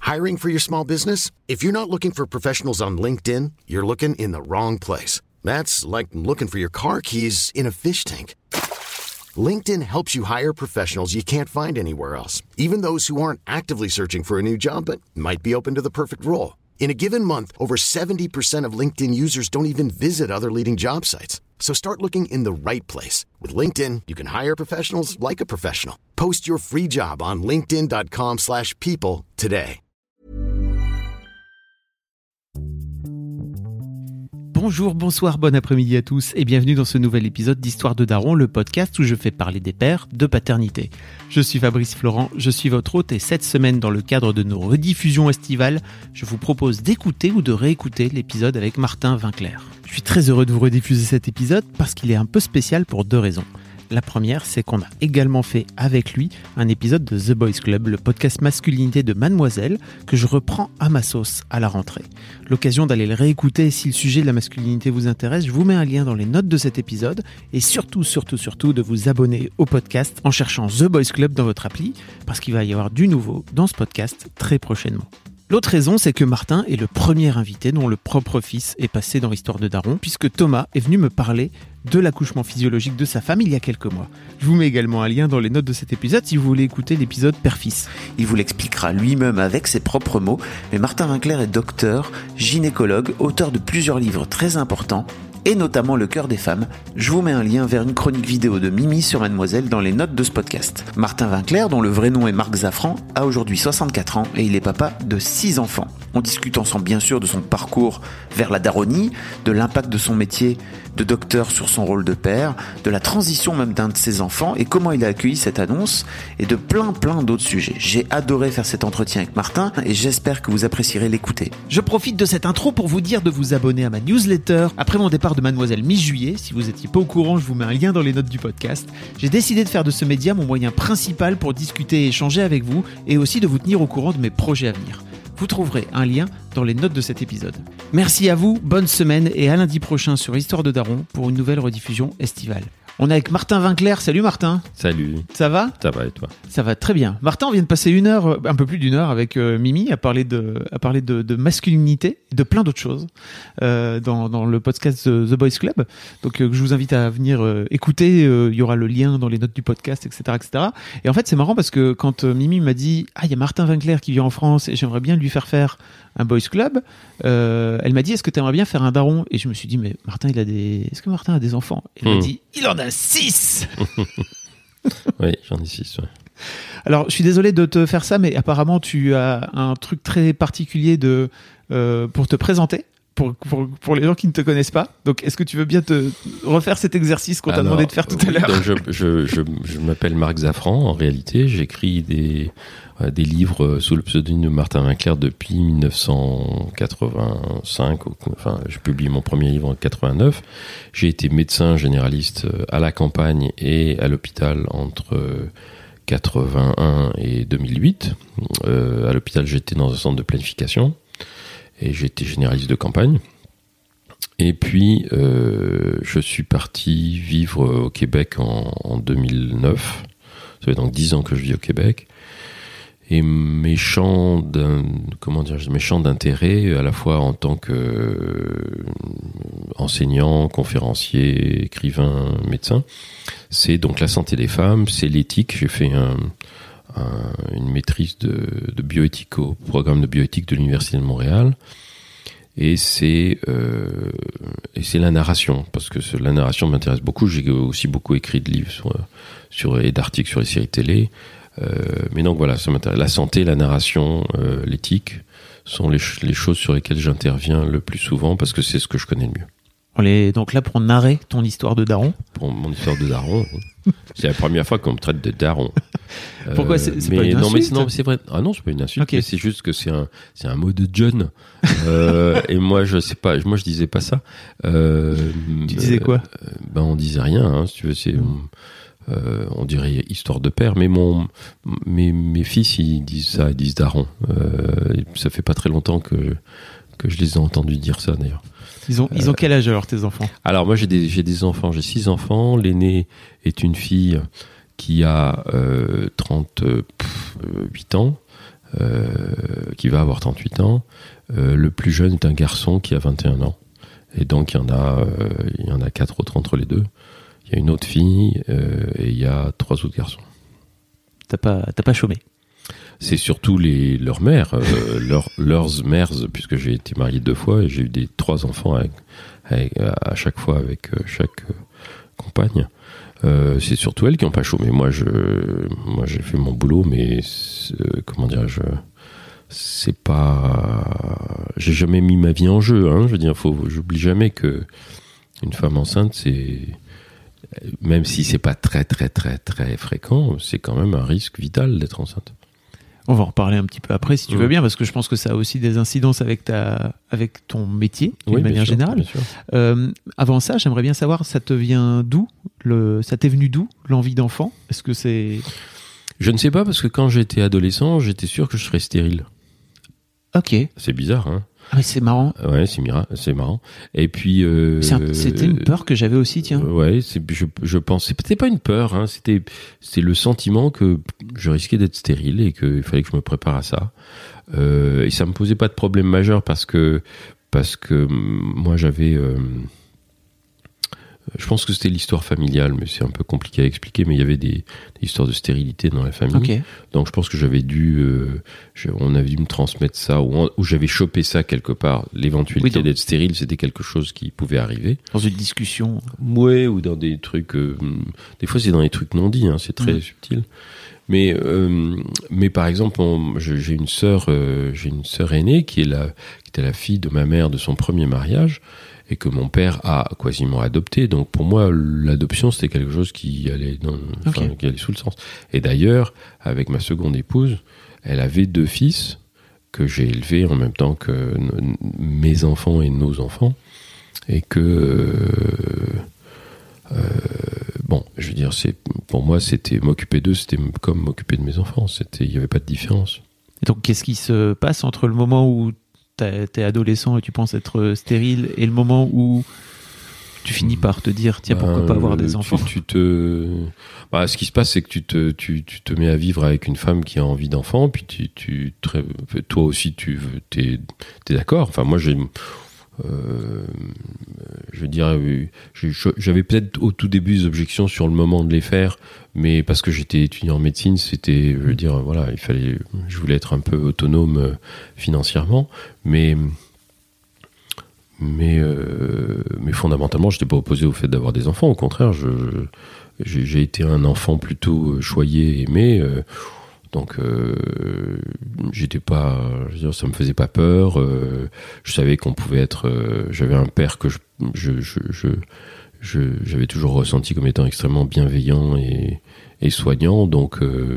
Hiring for your small business? If you're not looking for professionals on LinkedIn, you're looking in the wrong place. That's like looking for your car keys in a fish tank. LinkedIn helps you hire professionals you can't find anywhere else, even those who aren't actively searching for a new job but might be open to the perfect role. In a given month, over 70% of LinkedIn users don't even visit other leading job sites. So start looking in the right place. With LinkedIn, you can hire professionals like a professional. Post your free job on linkedin.com/people today. Bonjour, bonsoir, bon après-midi à tous et bienvenue dans ce nouvel épisode d'Histoire de Daron, le podcast où je fais parler des pères de paternité. Je suis Fabrice Florent, je suis votre hôte et cette semaine, dans le cadre de nos rediffusions estivales, je vous propose d'écouter ou de réécouter l'épisode avec Martin Winkler. Je suis très heureux de vous rediffuser cet épisode parce qu'il est un peu spécial pour deux raisons. La première, c'est qu'on a également fait avec lui un épisode de The Boys Club, le podcast masculinité de Mademoiselle, que je reprends à ma sauce à la rentrée. L'occasion d'aller le réécouter si le sujet de la masculinité vous intéresse, je vous mets un lien dans les notes de cet épisode et surtout de vous abonner au podcast en cherchant The Boys Club dans votre appli parce qu'il va y avoir du nouveau dans ce podcast très prochainement. L'autre raison, c'est que Martin est le premier invité dont le propre fils est passé dans l'Histoire de Daron, puisque Thomas est venu me parler de l'accouchement physiologique de sa femme il y a quelques mois. Je vous mets également un lien dans les notes de cet épisode si vous voulez écouter l'épisode Père-Fils. Il vous l'expliquera lui-même avec ses propres mots, mais Martin Winkler est docteur, gynécologue, auteur de plusieurs livres très importants, et notamment Le cœur des femmes. Je vous mets un lien vers une chronique vidéo de Mimi sur Mademoiselle dans les notes de ce podcast. Martin Winkler, dont le vrai nom est Marc Zafran, a aujourd'hui 64 ans et il est papa de 6 enfants. On discute ensemble bien sûr de son parcours vers la daronie, de l'impact de son métier de docteur sur son rôle de père, de la transition même d'un de ses enfants et comment il a accueilli cette annonce et de plein d'autres sujets. J'ai adoré faire cet entretien avec Martin et j'espère que vous apprécierez l'écouter. Je profite de cette intro pour vous dire de vous abonner à ma newsletter. Après mon départ de Mademoiselle mi-juillet, si vous n'étiez pas au courant, je vous mets un lien dans les notes du podcast. J'ai décidé de faire de ce média mon moyen principal pour discuter et échanger avec vous et aussi de vous tenir au courant de mes projets à venir. Vous trouverez un lien dans les notes de cet épisode. Merci à vous, bonne semaine et à lundi prochain sur Histoire de Daron pour une nouvelle rediffusion estivale. On est avec Martin Winkler. Salut Martin. Salut. Ça va ? Ça va et toi ? Ça va très bien. Martin, on vient de passer un peu plus d'une heure avec Mimi à parler de masculinité, de plein d'autres choses dans le podcast The Boys Club. Donc je vous invite à venir écouter. Il y aura le lien dans les notes du podcast, etc., etc. Et en fait, c'est marrant parce que quand Mimi m'a dit « Ah, il y a Martin Winkler qui vient en France et j'aimerais bien lui faire un Boys Club », elle m'a dit « Est-ce que tu aimerais bien faire un daron ?» Et je me suis dit « Mais Martin, est-ce que Martin a des enfants ?» Et elle m'a dit « Il en a 6 !» Oui, j'en ai 6, ouais. Alors, je suis désolé de te faire ça, mais apparemment, tu as un truc très particulier pour te présenter, pour les gens qui ne te connaissent pas. Donc, est-ce que tu veux bien te refaire cet exercice qu'on t'a demandé de faire tout à l'heure ? Donc je m'appelle Marc Zafran, en réalité. J'écris des livres sous le pseudonyme de Martin Winkler depuis 1985. Enfin, je publie mon premier livre en 89. J'ai été médecin généraliste à la campagne et à l'hôpital entre 81 et 2008. À l'hôpital, j'étais dans un centre de planification et j'étais généraliste de campagne. Et puis, je suis parti vivre au Québec en 2009. Ça fait donc 10 ans que je vis au Québec. Et mes champs d'intérêt, à la fois en tant que enseignant, conférencier, écrivain, médecin, c'est donc la santé des femmes, c'est l'éthique. J'ai fait une maîtrise de bioéthique au programme de bioéthique de l'Université de Montréal. Et c'est la narration, parce que la narration m'intéresse beaucoup. J'ai aussi beaucoup écrit de livres et d'articles sur les séries télé. Mais donc voilà, ça m'intéresse. La santé, la narration, l'éthique sont les choses sur lesquelles j'interviens le plus souvent parce que c'est ce que je connais le mieux. On est donc là pour narrer ton histoire de daron. Pour mon histoire de daron, oui. C'est la première fois qu'on me traite de daron. Pourquoi c'est pas une insulte ? Non, mais c'est vrai. Ah non, c'est pas une insulte. Okay. Mais c'est juste que c'est un mot de jeune. Et moi, je sais pas. Moi, je disais pas ça. Tu disais quoi ? On disait rien. Hein, si tu veux, c'est. On dirait histoire de père, mais mes fils ils disent ça, ils disent daron. Ça fait pas très longtemps que je les ai entendus dire ça d'ailleurs. Ils ont quel âge alors tes enfants ? Alors moi j'ai des enfants, j'ai 6 enfants. L'aînée est une fille qui a 38 ans. qui va avoir 38 ans. Le plus jeune est un garçon qui a 21 ans. Et donc, il y en a 4 autres entre les deux. Il y a une autre fille et il y a 3 autres garçons. T'as pas chômé? C'est surtout leurs mères, leurs mères, puisque j'ai été marié 2 fois et j'ai eu 3 enfants à chaque fois avec chaque compagne. C'est surtout elles qui n'ont pas chômé. Moi, j'ai fait mon boulot, mais comment dirais-je, c'est pas. J'ai jamais mis ma vie en jeu. Hein. Je veux dire, j'oublie jamais que une femme enceinte, c'est, même si c'est pas très très très très fréquent, c'est quand même un risque vital d'être enceinte. On va en reparler un petit peu après si tu veux bien, parce que je pense que ça a aussi des incidences avec ton métier d'une manière générale. Avant ça, j'aimerais bien savoir, ça te vient d'où ça t'est venu d'où l'envie d'enfant? Est-ce que c'est... Je ne sais pas, parce que quand j'étais adolescent, j'étais sûr que je serais stérile. Ok. C'est bizarre, hein? Ah mais c'est marrant. Ouais, c'est marrant. Et puis c'était une peur que j'avais aussi, tiens. Ouais, je pense, c'était pas une peur, hein, c'est le sentiment que je risquais d'être stérile et qu'il fallait que je me prépare à ça. Et ça me posait pas de problème majeur parce que moi j'avais je pense que c'était l'histoire familiale, mais c'est un peu compliqué à expliquer, mais il y avait des histoires de stérilité dans la famille. Okay. Donc je pense que j'avais on avait dû me transmettre ça, ou j'avais chopé ça quelque part. L'éventualité d'être stérile, c'était quelque chose qui pouvait arriver. Dans une discussion. Ouais, ou dans des trucs, des fois c'est dans des trucs non dits, hein, c'est très subtil. Mais par exemple, j'ai une sœur aînée qui était la fille de ma mère de son premier mariage, et que mon père a quasiment adopté. Donc pour moi, l'adoption, c'était quelque chose qui allait qui allait sous le sens. Et d'ailleurs, avec ma seconde épouse, elle avait 2 fils que j'ai élevés en même temps que mes enfants et nos enfants. Et que... bon, je veux dire, pour moi, c'était m'occuper d'eux, c'était comme m'occuper de mes enfants. Il n'y avait pas de différence. Et donc, qu'est-ce qui se passe entre le moment où t'es adolescent et tu penses être stérile et le moment où tu finis par te dire tiens, pourquoi pas avoir des enfants? Ce qui se passe, c'est que tu te mets à vivre avec une femme qui a envie d'enfants, puis toi aussi t'es d'accord. Enfin, moi je veux dire, j'avais peut-être au tout début des objections sur le moment de les faire, mais parce que j'étais étudiant en médecine, c'était, je veux dire, voilà, je voulais être un peu autonome financièrement, mais fondamentalement, j'étais pas opposé au fait d'avoir des enfants. Au contraire, j'ai été un enfant plutôt choyé, aimé. Donc, j'étais pas, je veux dire, ça me faisait pas peur. Je savais qu'on pouvait être. J'avais un père que j'avais toujours ressenti comme étant extrêmement bienveillant et soignant. Donc,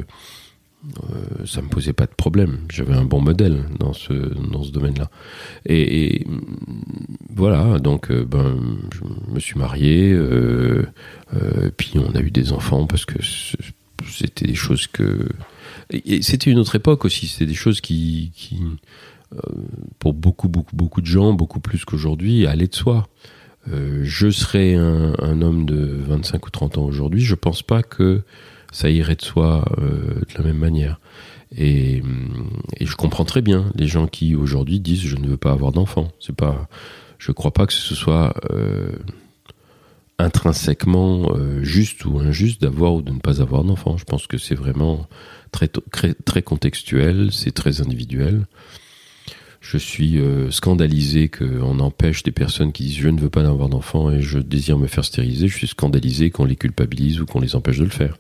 ça me posait pas de problème. J'avais un bon modèle dans ce domaine-là. Et voilà. Donc, je me suis marié. Puis on a eu des enfants parce que c'était des choses que. Et c'était une autre époque aussi. C'était des choses qui pour beaucoup de gens, beaucoup plus qu'aujourd'hui, allaient de soi. Je serais un homme de 25 ou 30 ans aujourd'hui, je pense pas que ça irait de soi de la même manière. Et je comprends très bien les gens qui aujourd'hui disent je ne veux pas avoir d'enfant. Je crois pas que ce soit intrinsèquement juste ou injuste d'avoir ou de ne pas avoir d'enfant. Je pense que c'est vraiment très, très, très contextuel, c'est très individuel. Je suis scandalisé qu'on empêche des personnes qui disent je ne veux pas avoir d'enfant et je désire me faire stériliser. Je suis scandalisé qu'on les culpabilise ou qu'on les empêche de le faire.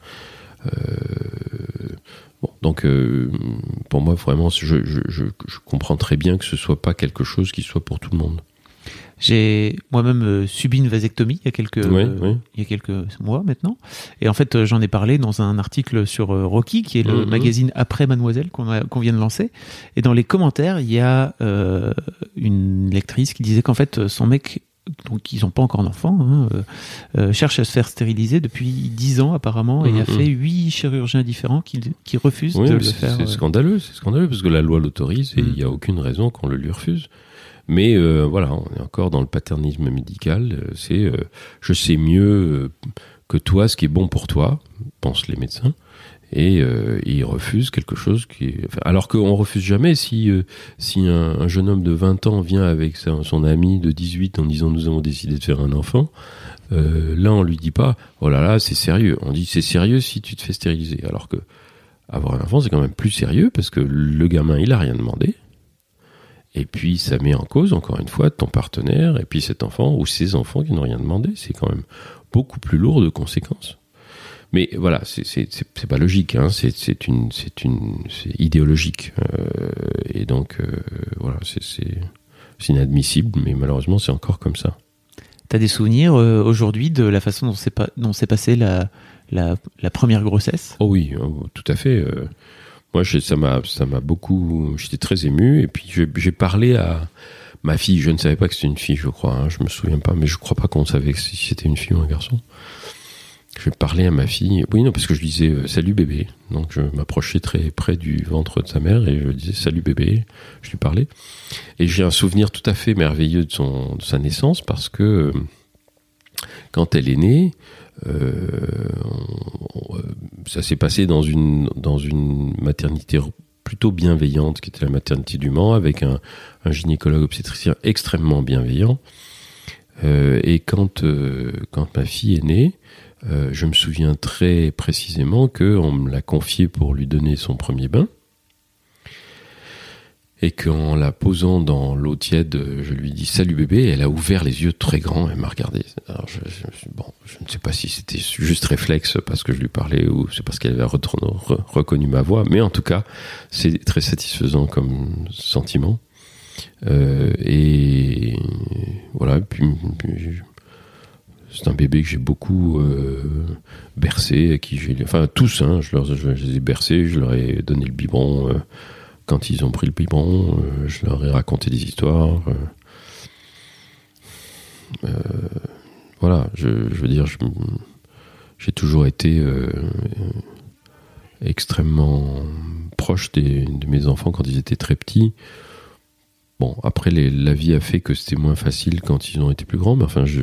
Donc pour moi vraiment je comprends très bien que ce soit pas quelque chose qui soit pour tout le monde. J'ai moi-même subi une vasectomie il y a quelques mois maintenant. Et en fait, j'en ai parlé dans un article sur Rocky, qui est le magazine après Mademoiselle qu'on vient de lancer. Et dans les commentaires, il y a une lectrice qui disait qu'en fait, son mec, donc ils n'ont pas encore d'enfant, cherche à se faire stériliser depuis 10 ans apparemment, et a fait 8 chirurgiens différents qui refusent de le faire. C'est scandaleux parce que la loi l'autorise et il n'y a aucune raison qu'on le lui refuse. Mais voilà, on est encore dans le paternisme médical. Je sais mieux que toi ce qui est bon pour toi, pensent les médecins. Et il refuse quelque chose alors qu'on refuse jamais si un jeune homme de 20 ans vient avec son ami de 18 en disant nous avons décidé de faire un enfant, là on lui dit pas oh là là c'est sérieux, on dit c'est sérieux si tu te fais stériliser, alors que avoir un enfant c'est quand même plus sérieux parce que le gamin il a rien demandé et puis ça met en cause encore une fois ton partenaire et puis cet enfant ou ces enfants qui n'ont rien demandé, c'est quand même beaucoup plus lourd de conséquences. Mais voilà, c'est pas logique, hein. C'est idéologique, et donc voilà, c'est inadmissible, mais malheureusement c'est encore comme ça. T'as des souvenirs aujourd'hui de la façon dont s'est passée la première grossesse ? Oh oui, tout à fait. Moi, ça m'a beaucoup. J'étais très ému, et puis j'ai parlé à ma fille. Je ne savais pas que c'était une fille, je crois. Hein, je me souviens pas, mais je crois pas qu'on savait si c'était une fille ou un garçon. Je parlais à ma fille, oui non parce que je disais salut bébé, donc je m'approchais très près du ventre de sa mère et je disais salut bébé, je lui parlais et j'ai un souvenir tout à fait merveilleux de sa naissance parce que quand elle est née, ça s'est passé dans une maternité plutôt bienveillante qui était la maternité du Mans avec un gynécologue obstétricien extrêmement bienveillant et quand ma fille est née, je me souviens très précisément qu'on me l'a confiée pour lui donner son premier bain et qu'en la posant dans l'eau tiède, je lui dis « Salut bébé » et elle a ouvert les yeux très grands, elle m'a regardé. Alors je ne sais pas si c'était juste réflexe parce que je lui parlais ou c'est parce qu'elle avait reconnu ma voix, mais en tout cas, c'est très satisfaisant comme sentiment. Et voilà, puis c'est un bébé que j'ai beaucoup bercé, tous, hein, je les ai bercés, je leur ai donné le biberon quand ils ont pris le biberon, je leur ai raconté des histoires. Voilà, je veux dire, j'ai toujours été extrêmement proche de mes enfants quand ils étaient très petits. Bon, après, la vie a fait que c'était moins facile quand ils ont été plus grands, mais enfin,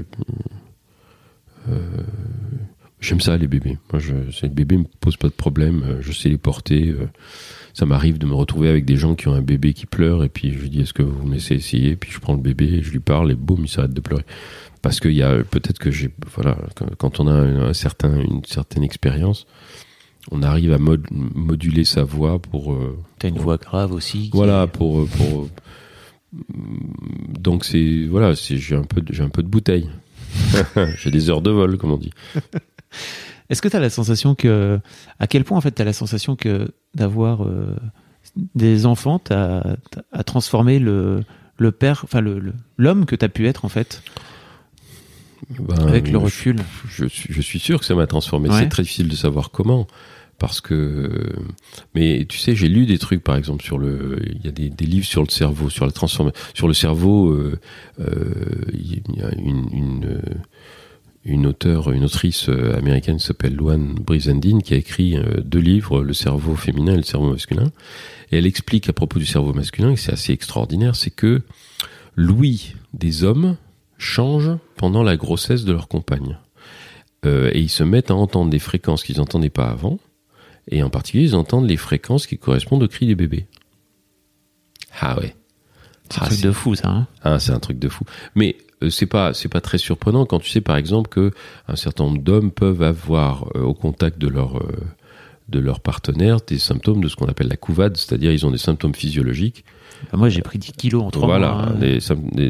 j'aime ça les bébés. Moi, les bébés me posent pas de problème. Je sais les porter. Ça m'arrive de me retrouver avec des gens qui ont un bébé qui pleure et puis je lui dis est-ce que vous me laissez essayer, puis je prends le bébé et je lui parle et boum il s'arrête de pleurer. Parce qu'il y a peut-être que quand on a une certaine expérience, on arrive à moduler sa voix pour. T'as une voix grave aussi. Voilà pour. Donc j'ai un peu de bouteille. J'ai des heures de vol, comme on dit. Est-ce que tu as la sensation à quel point en fait tu as la sensation que d'avoir des enfants a transformé le père, enfin l'homme que tu as pu être en fait, avec le recul? Je suis sûr que ça m'a transformé. Ouais. C'est très difficile de savoir comment. Parce que, mais tu sais, j'ai lu des trucs, par exemple, il y a des livres sur le cerveau, sur la transformation, sur le cerveau, il y a une autrice américaine qui s'appelle Luann Brizendine qui a écrit 2 livres, Le cerveau féminin et le cerveau masculin. Et elle explique à propos du cerveau masculin, et c'est assez extraordinaire, c'est que l'ouïe des hommes change pendant la grossesse de leur compagne. Et ils se mettent à entendre des fréquences qu'ils n'entendaient pas avant. Et en particulier, ils entendent les fréquences qui correspondent au cri des bébés. Ah ouais. C'est un truc de fou, ça. Hein, c'est un truc de fou. Mais c'est pas très surprenant quand tu sais, par exemple, que un certain nombre d'hommes peuvent avoir au contact de leur partenaire des symptômes de ce qu'on appelle la couvade, c'est-à-dire ils ont des symptômes physiologiques. Moi, j'ai pris 10 kilos en 3 mois. Voilà, des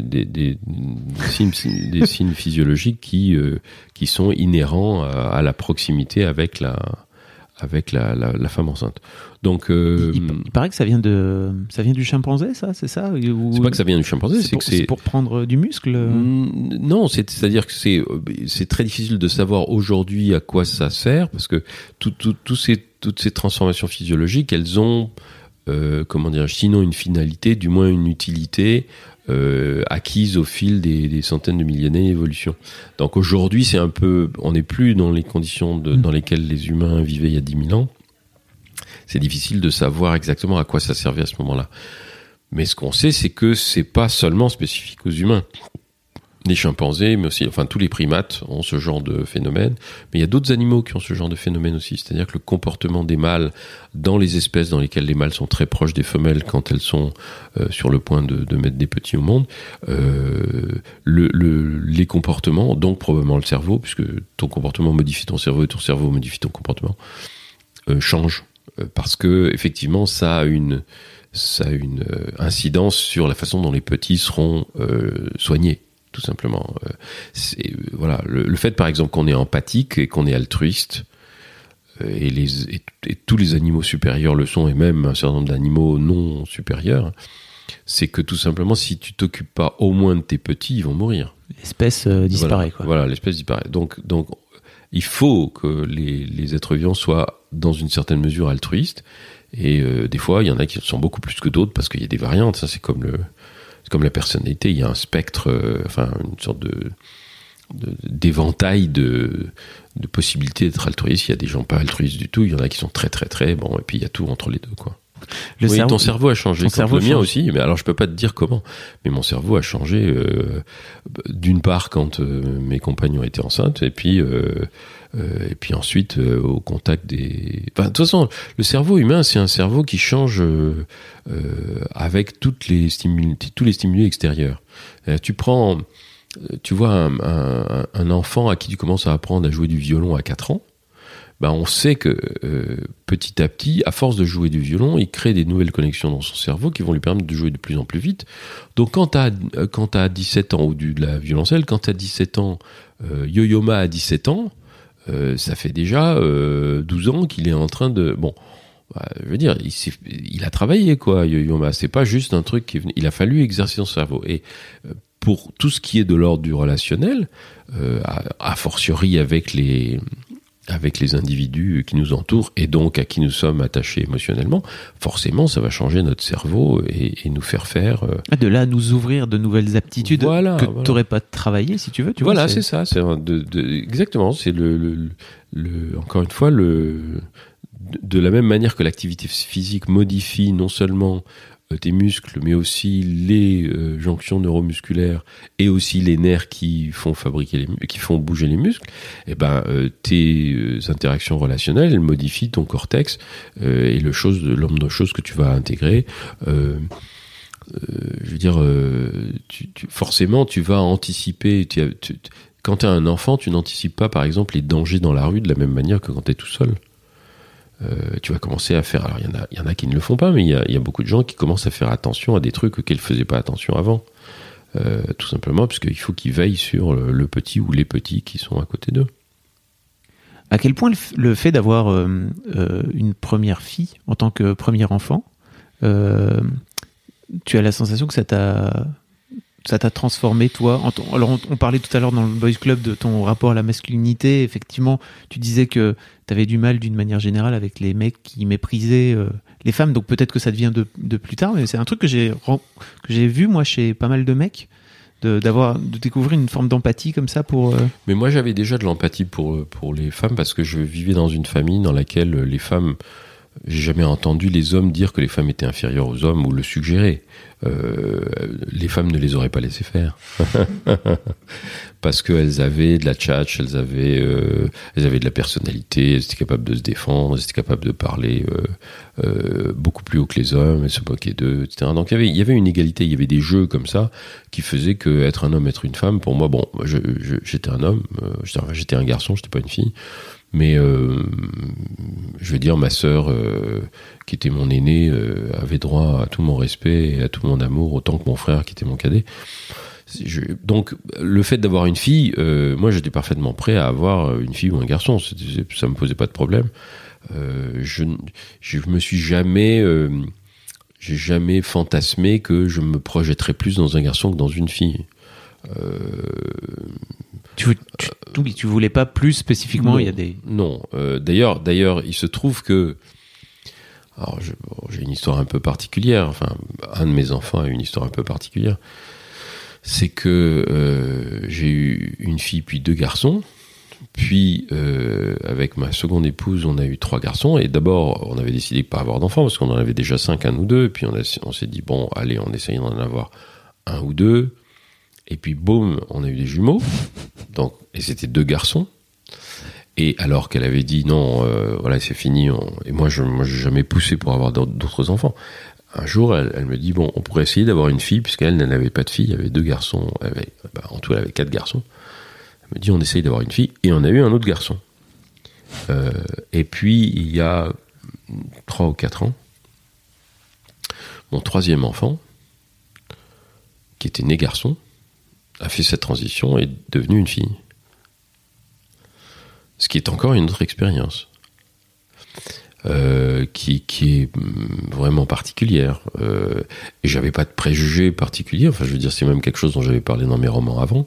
signes physiologiques qui sont inhérents à la proximité avec la femme enceinte. Donc, il paraît que ça vient du chimpanzé, ça, c'est ça ou... C'est pas que ça vient du chimpanzé, c'est pour prendre du muscle. Non, c'est-à-dire que c'est très difficile de savoir aujourd'hui à quoi ça sert, parce que toutes ces transformations physiologiques, elles ont sinon une finalité, du moins une utilité acquise au fil des centaines de milliers d'années d'évolution. Donc aujourd'hui, on n'est plus dans les conditions dans lesquelles les humains vivaient il y a 10 000 ans. C'est difficile de savoir exactement à quoi ça servait à ce moment-là. Mais ce qu'on sait, c'est que c'est pas seulement spécifique aux humains. Les chimpanzés, mais aussi, tous les primates ont ce genre de phénomène. Mais il y a d'autres animaux qui ont ce genre de phénomène aussi. C'est-à-dire que le comportement des mâles dans les espèces dans lesquelles les mâles sont très proches des femelles quand elles sont sur le point de mettre des petits au monde, les comportements, donc probablement le cerveau, puisque ton comportement modifie ton cerveau et ton cerveau modifie ton comportement, changent. Parce que, effectivement, ça a une incidence sur la façon dont les petits seront soignés. Tout simplement. Voilà, le fait, par exemple, qu'on est empathique et qu'on est altruiste, et tous les animaux supérieurs le sont, et même un certain nombre d'animaux non supérieurs, c'est que tout simplement, si tu t'occupes pas au moins de tes petits, ils vont mourir. L'espèce disparaît. Voilà, l'espèce disparaît. Donc, il faut que les êtres vivants soient, dans une certaine mesure, altruistes. Et des fois, il y en a qui sont beaucoup plus que d'autres parce qu'il y a des variantes. Ça, c'est comme la personnalité, il y a un spectre, une sorte d'éventail de possibilités d'être altruiste. Il y a des gens pas altruistes du tout, il y en a qui sont très très très bons, et puis il y a tout entre les deux, quoi. Ton cerveau a changé, le mien aussi, mais alors je peux pas te dire comment, mais mon cerveau a changé d'une part quand mes compagnons étaient enceintes, et puis ensuite au contact des... de toute façon, le cerveau humain, c'est un cerveau qui change avec tous les stimuli extérieurs. Tu vois un enfant à qui tu commences à apprendre à jouer du violon à 4 ans, on sait que petit à petit, à force de jouer du violon, il crée des nouvelles connexions dans son cerveau qui vont lui permettre de jouer de plus en plus vite. Donc quand t'as 17 ans, ou de la violoncelle, quand t'as 17 ans, Yo-Yo Ma a 17 ans, ça fait déjà 12 ans qu'il est en train de... je veux dire, il a travaillé, quoi, Yo-Yo Ma. C'est pas juste un truc il a fallu exercer son cerveau. Et pour tout ce qui est de l'ordre du relationnel, a fortiori avec les individus qui nous entourent et donc à qui nous sommes attachés émotionnellement, forcément ça va changer notre cerveau et nous faire de là à nous ouvrir de nouvelles aptitudes que t'aurais pas travaillé, si tu veux. C'est ça, c'est exactement, c'est encore une fois de la même manière que l'activité physique modifie non seulement tes muscles, mais aussi les jonctions neuromusculaires et aussi les nerfs qui font bouger les muscles, tes interactions relationnelles, elles modifient ton cortex et l'homme de choses que tu vas intégrer. Forcément, tu vas anticiper. Quand tu as un enfant, tu n'anticipes pas, par exemple, les dangers dans la rue de la même manière que quand tu es tout seul. Tu vas commencer à faire... Alors, il y en a qui ne le font pas, mais il y a beaucoup de gens qui commencent à faire attention à des trucs auxquels ils ne faisaient pas attention avant. Tout simplement, parce qu'il faut qu'ils veillent sur le petit ou les petits qui sont à côté d'eux. À quel point le fait d'avoir une première fille en tant que premier enfant, tu as la sensation que ça t'a transformé, toi? Alors, on parlait tout à l'heure dans le Boys Club de ton rapport à la masculinité. Effectivement, tu disais que tu avais du mal d'une manière générale avec les mecs qui méprisaient les femmes. Donc peut-être que ça devient de plus tard, mais c'est un truc que j'ai vu, moi, chez pas mal de mecs, de découvrir une forme d'empathie comme ça pour... Mais moi, j'avais déjà de l'empathie pour les femmes parce que je vivais dans une famille dans laquelle les femmes... J'ai jamais entendu les hommes dire que les femmes étaient inférieures aux hommes ou le suggérer. Les femmes ne les auraient pas laissé faire. Parce qu'elles avaient de la tchatch, elles avaient de la personnalité, elles étaient capables de se défendre, elles étaient capables de parler beaucoup plus haut que les hommes, elles se moquaient d'eux, etc. Donc il y avait une égalité, il y avait des jeux comme ça qui faisaient que être un homme, être une femme, pour moi, j'étais un homme, j'étais un garçon, j'étais pas une fille. Mais je veux dire, ma sœur, qui était mon aînée, avait droit à tout mon respect et à tout mon amour, autant que mon frère, qui était mon cadet. Donc, le fait d'avoir une fille, moi, j'étais parfaitement prêt à avoir une fille ou un garçon. Ça me posait pas de problème. Je me suis jamais... j'ai jamais fantasmé que je me projetterais plus dans un garçon que dans une fille. Tu voulais pas plus spécifiquement? Il y a des... Non. D'ailleurs, il se trouve que... Alors, j'ai une histoire un peu particulière. Enfin, un de mes enfants a une histoire un peu particulière. C'est que j'ai eu une fille puis 2 garçons. Puis, avec ma seconde épouse, on a eu 3 garçons. Et d'abord, on avait décidé de pas avoir d'enfants parce qu'on en avait déjà 5, 1 ou 2. Et puis, on s'est dit, bon, allez, on essaye d'en avoir 1 ou 2. Et puis, boum, on a eu des jumeaux. Donc, et c'était 2 garçons. Et alors qu'elle avait dit non, voilà, c'est fini. Et moi, j'ai jamais poussé pour avoir d'autres enfants. Un jour, elle me dit, bon, on pourrait essayer d'avoir une fille, puisqu'elle n'avait pas de fille, il y avait 2 garçons. En tout, elle avait 4 garçons. Elle me dit, on essaye d'avoir une fille. Et on a eu un autre garçon. Et puis, il y a 3 ou 4 ans, mon 3e enfant, qui était né garçon, a fait cette transition et est devenu une fille. Ce qui est encore une autre expérience, qui est vraiment particulière. Et j'avais pas de préjugés particuliers. Enfin, je veux dire, c'est même quelque chose dont j'avais parlé dans mes romans avant.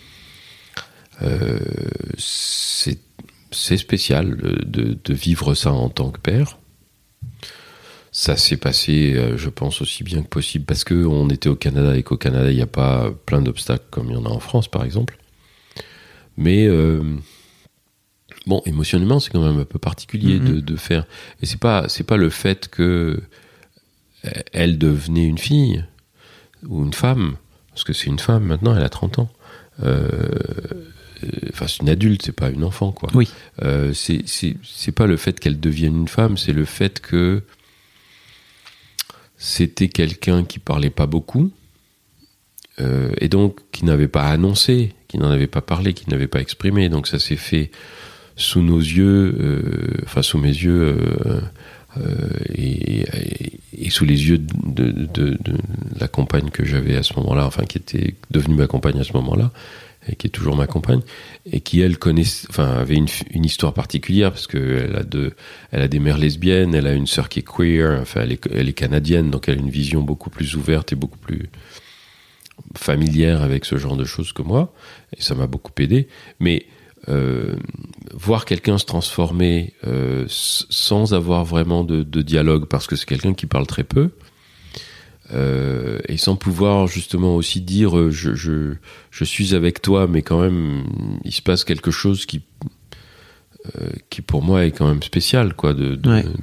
C'est spécial de vivre ça en tant que père. Ça s'est passé, je pense, aussi bien que possible, parce qu'on était au Canada et qu'au Canada, il n'y a pas plein d'obstacles comme il y en a en France, par exemple. Mais, bon, émotionnellement, c'est quand même un peu particulier de faire... Et c'est pas le fait que elle devenait une fille ou une femme, parce que c'est une femme maintenant, elle a 30 ans. Enfin, c'est une adulte, c'est pas une enfant, quoi. Oui. C'est pas le fait qu'elle devienne une femme, c'est le fait que c'était quelqu'un qui parlait pas beaucoup, et donc qui n'avait pas annoncé, qui n'en avait pas parlé, qui n'avait pas exprimé. Donc ça s'est fait sous nos yeux, enfin sous mes yeux, et sous les yeux de la compagne que j'avais à ce moment-là, enfin qui était devenue ma compagne à ce moment-là, et qui est toujours ma compagne, et qui elle avait une histoire particulière, parce que elle a des mères lesbiennes, elle a une sœur qui est queer, enfin elle est canadienne, donc elle a une vision beaucoup plus ouverte et beaucoup plus familière avec ce genre de choses que moi, et ça m'a beaucoup aidé. Mais voir quelqu'un se transformer sans avoir vraiment de dialogue, parce que c'est quelqu'un qui parle très peu, et sans pouvoir justement aussi dire je suis avec toi, mais quand même il se passe quelque chose qui pour moi est quand même spécial, quoi, de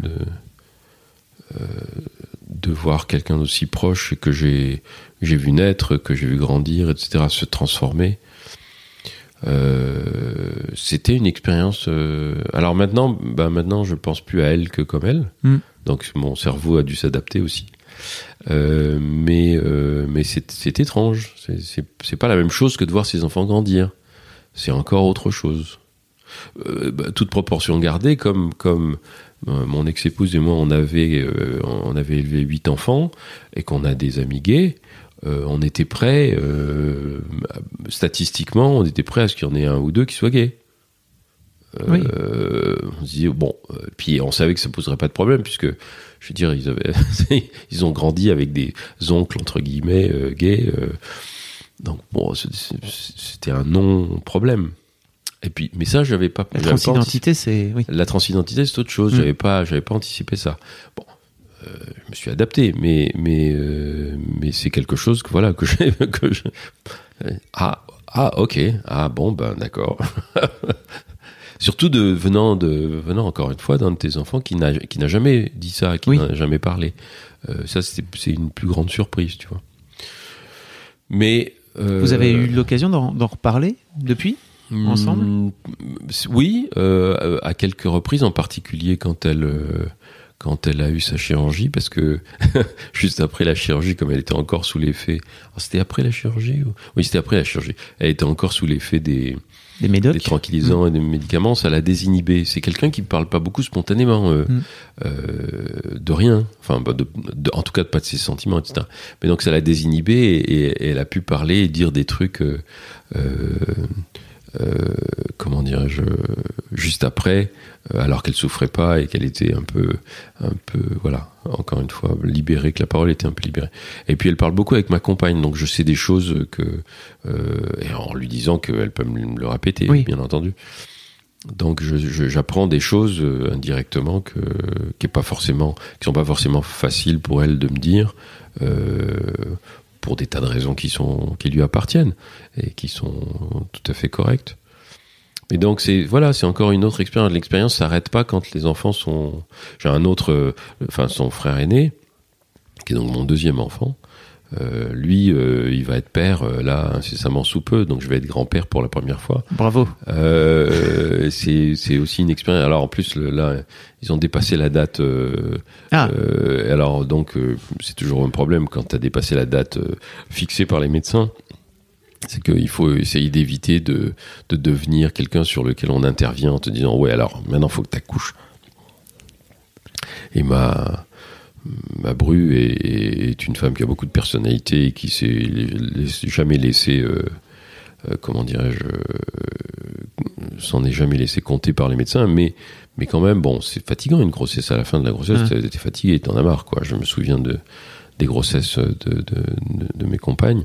voir quelqu'un d'aussi proche, et que j'ai vu naître, que j'ai vu grandir, etc., se transformer. C'était une expérience. Alors maintenant je pense plus à elle que comme elle. Donc mon cerveau a dû s'adapter aussi. Mais c'est étrange. C'est pas la même chose que de voir ses enfants grandir. C'est encore autre chose. Toute proportion gardée, comme mon ex-épouse et moi, on avait élevé 8 enfants, et qu'on a des amis gays. On était prêts, statistiquement, on était prêts à ce qu'il y en ait 1 ou 2 qui soient gays. Oui. On se dit, bon, puis on savait que ça poserait pas de problème, puisque, je veux dire, ils ont grandi avec des oncles, entre guillemets, gays. Donc, bon, c'était un non-problème. Et puis, mais ça, j'avais pas. La transidentité, c'est. Oui. La transidentité, c'est autre chose. J'avais pas anticipé ça. Bon. Je me suis adapté, mais c'est quelque chose que voilà que ok, bon ben d'accord. Surtout venant encore une fois d'un de tes enfants qui n'a jamais dit ça, qui n'a jamais parlé. Ça c'est une plus grande surprise, tu vois. Mais vous avez eu l'occasion d'en reparler depuis ensemble? Oui, à quelques reprises, en particulier quand elle a eu sa chirurgie, parce que juste après la chirurgie, comme elle était encore sous l'effet... c'était après la chirurgie Oui, c'était après la chirurgie. Elle était encore sous l'effet des tranquillisants et des médicaments, ça l'a désinhibée. C'est quelqu'un qui ne parle pas beaucoup spontanément, de rien, enfin, en tout cas pas de ses sentiments, etc. Mais donc ça l'a désinhibée, et elle a pu parler et dire des trucs... comment dirais-je, juste après, alors qu'elle souffrait pas et qu'elle était un peu, voilà, encore une fois, libérée, que la parole était un peu libérée. Et puis elle parle beaucoup avec ma compagne, donc je sais des choses et en lui disant qu'elle peut me le répéter, bien entendu. Donc j'apprends des choses indirectement qui sont pas forcément faciles pour elle de me dire, pour des tas de raisons qui lui appartiennent et qui sont tout à fait correctes. Et donc c'est encore une autre expérience. L'expérience s'arrête pas quand les enfants sont... J'ai un autre, son frère aîné, qui est donc mon 2e enfant, Lui, il va être père là incessamment sous peu, donc je vais être grand-père pour la première fois. Bravo. C'est aussi une expérience. Alors en plus là, ils ont dépassé la date. Alors donc c'est toujours un problème quand tu as dépassé la date fixée par les médecins. C'est qu'il faut essayer d'éviter de devenir quelqu'un sur lequel on intervient en te disant ouais alors maintenant faut que t'accouches. Et ma bru est une femme qui a beaucoup de personnalité et qui s'est jamais laissé comment dirais-je s'en est jamais laissé compter par les médecins, mais quand même bon c'est fatigant une grossesse. À la fin de la grossesse t'es fatigué, t'en as marre quoi. Je me souviens des grossesses de mes compagnes.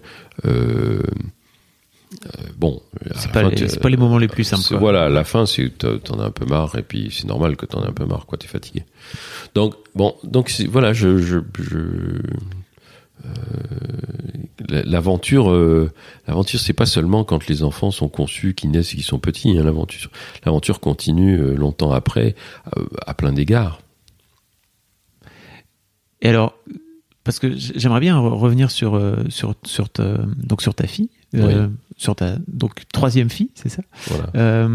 Bon, c'est pas les moments les plus simples. Voilà, à la fin, t'en as un peu marre, et puis c'est normal que t'en aies un peu marre, quoi, t'es fatigué. Donc voilà, l'aventure, c'est pas seulement quand les enfants sont conçus, qu'ils naissent et qu'ils sont petits. Hein, l'aventure continue longtemps après, à plein d'égards. Et alors, parce que j'aimerais bien revenir sur ta fille. Oui. Sur ta troisième fille, c'est ça? Voilà.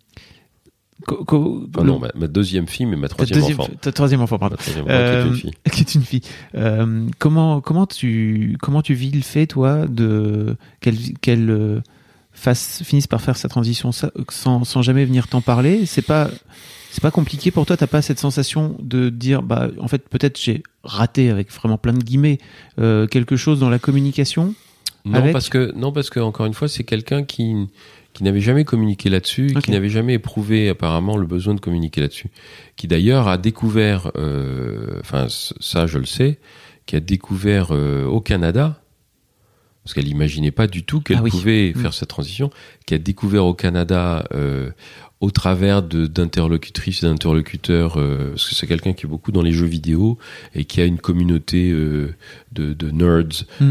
Non, ma deuxième fille, mais ma troisième enfant. Ta troisième enfant, pardon. Qui est une fille. Qui est une fille. Comment tu vis le fait, toi, qu'elle finisse par faire sa transition sans jamais venir t'en parler? C'est pas compliqué pour toi? T'as pas cette sensation de dire, bah, en fait, peut-être j'ai raté, avec vraiment plein de guillemets, quelque chose dans la communication? Non, parce que encore une fois, c'est quelqu'un qui n'avait jamais communiqué là-dessus, okay. Qui n'avait jamais éprouvé apparemment le besoin de communiquer là-dessus, qui d'ailleurs a découvert, ça je le sais, qui a découvert au Canada, parce qu'elle n'imaginait pas du tout qu'elle pouvait faire cette transition, qui a découvert au Canada au travers d'interlocutrices et d'interlocuteurs, parce que c'est quelqu'un qui est beaucoup dans les jeux vidéo et qui a une communauté de nerds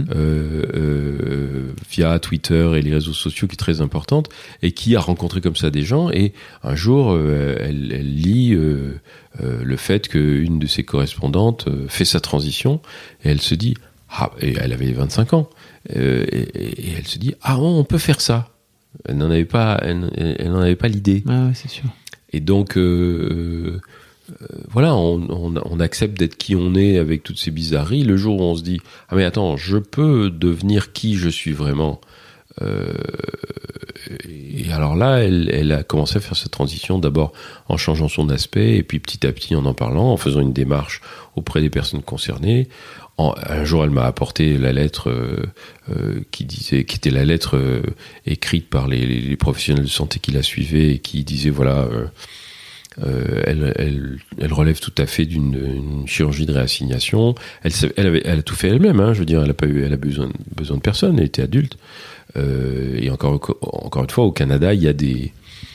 via Twitter et les réseaux sociaux qui est très importante, et qui a rencontré comme ça des gens, et un jour elle lit le fait qu'une de ses correspondantes fait sa transition, et elle se dit, et elle avait 25 ans, et elle se dit, on peut faire ça. Elle n'en avait pas l'idée. Ah ouais, c'est sûr. Et donc, voilà, on accepte d'être qui on est avec toutes ces bizarreries. Le jour où on se dit, mais attends, je peux devenir qui je suis vraiment. Et alors là, elle a commencé à faire cette transition, d'abord en changeant son aspect, et puis petit à petit en parlant, en faisant une démarche auprès des personnes concernées. Un jour, elle m'a apporté la lettre qui était la lettre écrite par les professionnels de santé qui la suivaient, et qui disait voilà, elle relève tout à fait d'une chirurgie de réassignation. Elle a tout fait elle-même. Hein, je veux dire, elle a besoin de personne. Elle était adulte. Et encore une fois, au Canada, il y a des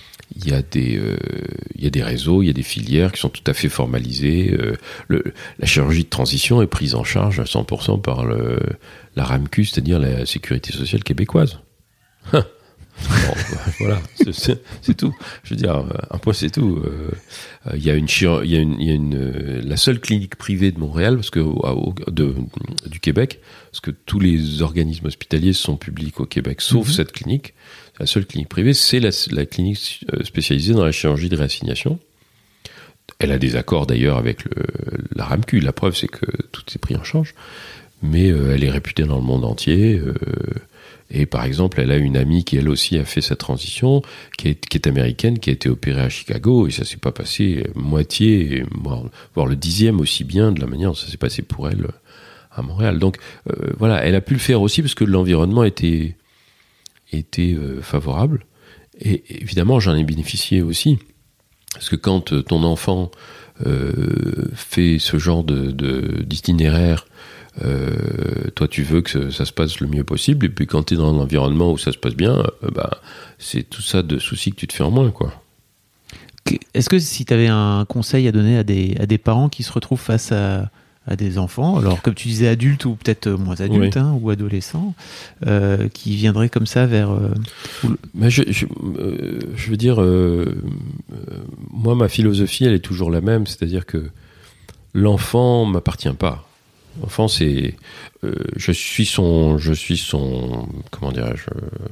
réseaux, il y a des filières qui sont tout à fait formalisées. La chirurgie de transition est prise en charge à 100% par la RAMQ, c'est-à-dire la Sécurité sociale québécoise. Bon, voilà, c'est tout. Je veux dire, un point, c'est tout. Il y a la seule clinique privée de Montréal, parce que du Québec, parce que tous les organismes hospitaliers sont publics au Québec, sauf cette clinique. La seule clinique privée, c'est la clinique spécialisée dans la chirurgie de réassignation. Elle a des accords d'ailleurs avec la RAMQ. La preuve, c'est que tout est pris en charge. Mais elle est réputée dans le monde entier. Et par exemple, elle a une amie qui, elle aussi, a fait sa transition, qui est américaine, qui a été opérée à Chicago. Et ça s'est pas passé moitié, voire le 10e aussi bien de la manière dont ça s'est passé pour elle à Montréal. Donc voilà, elle a pu le faire aussi parce que l'environnement était favorable, et évidemment j'en ai bénéficié aussi, parce que quand ton enfant fait ce genre d'itinéraire, toi tu veux que ça se passe le mieux possible, et puis quand tu es dans un environnement où ça se passe bien, c'est tout ça de soucis que tu te fais en moins, quoi. Est-ce que si tu avais un conseil à donner à des parents qui se retrouvent face à des enfants, alors comme tu disais adultes ou peut-être moins adultes, oui. Ou adolescents, qui viendraient comme ça vers... Mais je veux dire, moi ma philosophie elle est toujours la même, c'est-à-dire que l'enfant m'appartient pas. L'enfant, c'est, je suis son, comment dirais-je,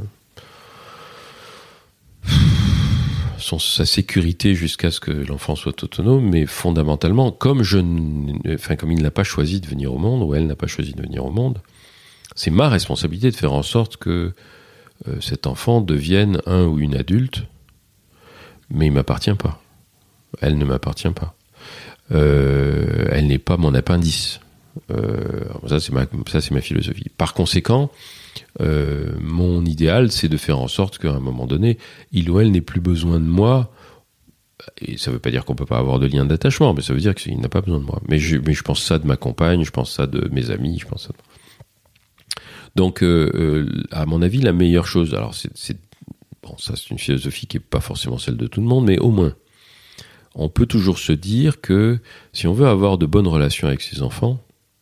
sa sécurité jusqu'à ce que l'enfant soit autonome, mais fondamentalement, comme il n'a pas choisi de venir au monde, ou elle n'a pas choisi de venir au monde, c'est ma responsabilité de faire en sorte que cet enfant devienne un ou une adulte, mais il ne m'appartient pas. Elle ne m'appartient pas. Elle n'est pas mon appendice. Ça, c'est ma philosophie. Par conséquent, mon idéal, c'est de faire en sorte qu'à un moment donné, il ou elle n'ait plus besoin de moi. Et ça ne veut pas dire qu'on ne peut pas avoir de lien d'attachement, mais ça veut dire qu'il n'a pas besoin de moi. Mais je pense ça de ma compagne, je pense ça de mes amis, je pense ça de... Donc, à mon avis, la meilleure chose, alors bon, ça c'est une philosophie qui n'est pas forcément celle de tout le monde, mais au moins, on peut toujours se dire que si on veut avoir de bonnes relations avec ses enfants...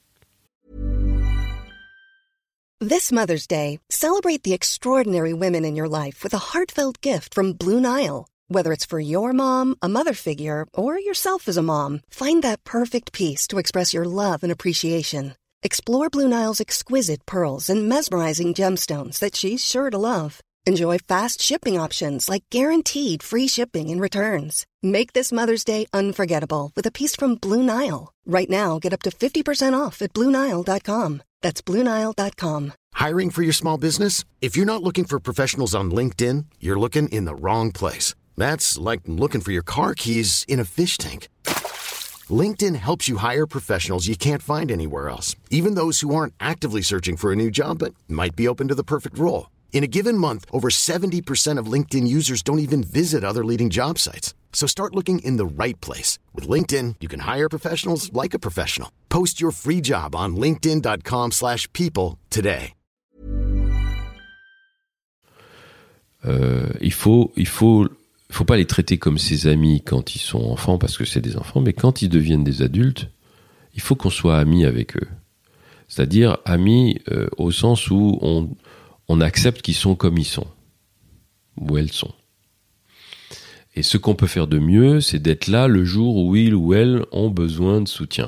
This Mother's Day, celebrate the extraordinary women in your life with a heartfelt gift from Blue Nile. Whether it's for your mom, a mother figure, or yourself as a mom, find that perfect piece to express your love and appreciation. Explore Blue Nile's exquisite pearls and mesmerizing gemstones that she's sure to love. Enjoy fast shipping options like guaranteed free shipping and returns. Make this Mother's Day unforgettable with a piece from Blue Nile. Right now, get up to 50% off at BlueNile.com. That's BlueNile.com. Hiring for your small business? If you're not looking for professionals on LinkedIn, you're looking in the wrong place. That's like looking for your car keys in a fish tank. LinkedIn helps you hire professionals you can't find anywhere else, even those who aren't actively searching for a new job but might be open to the perfect role. In a given month, over 70% of LinkedIn users don't even visit other leading job sites. So start looking in the right place. With LinkedIn, you can hire professionals like a professional. Post your free job on linkedin.com/people today. Il faut pas les traiter comme ses amis quand ils sont enfants, parce que c'est des enfants, mais quand ils deviennent des adultes, il faut qu'on soit amis avec eux. C'est-à-dire amis au sens où on accepte qu'ils sont comme ils sont, où elles sont. Et ce qu'on peut faire de mieux, c'est d'être là le jour où ils ou elles ont besoin de soutien.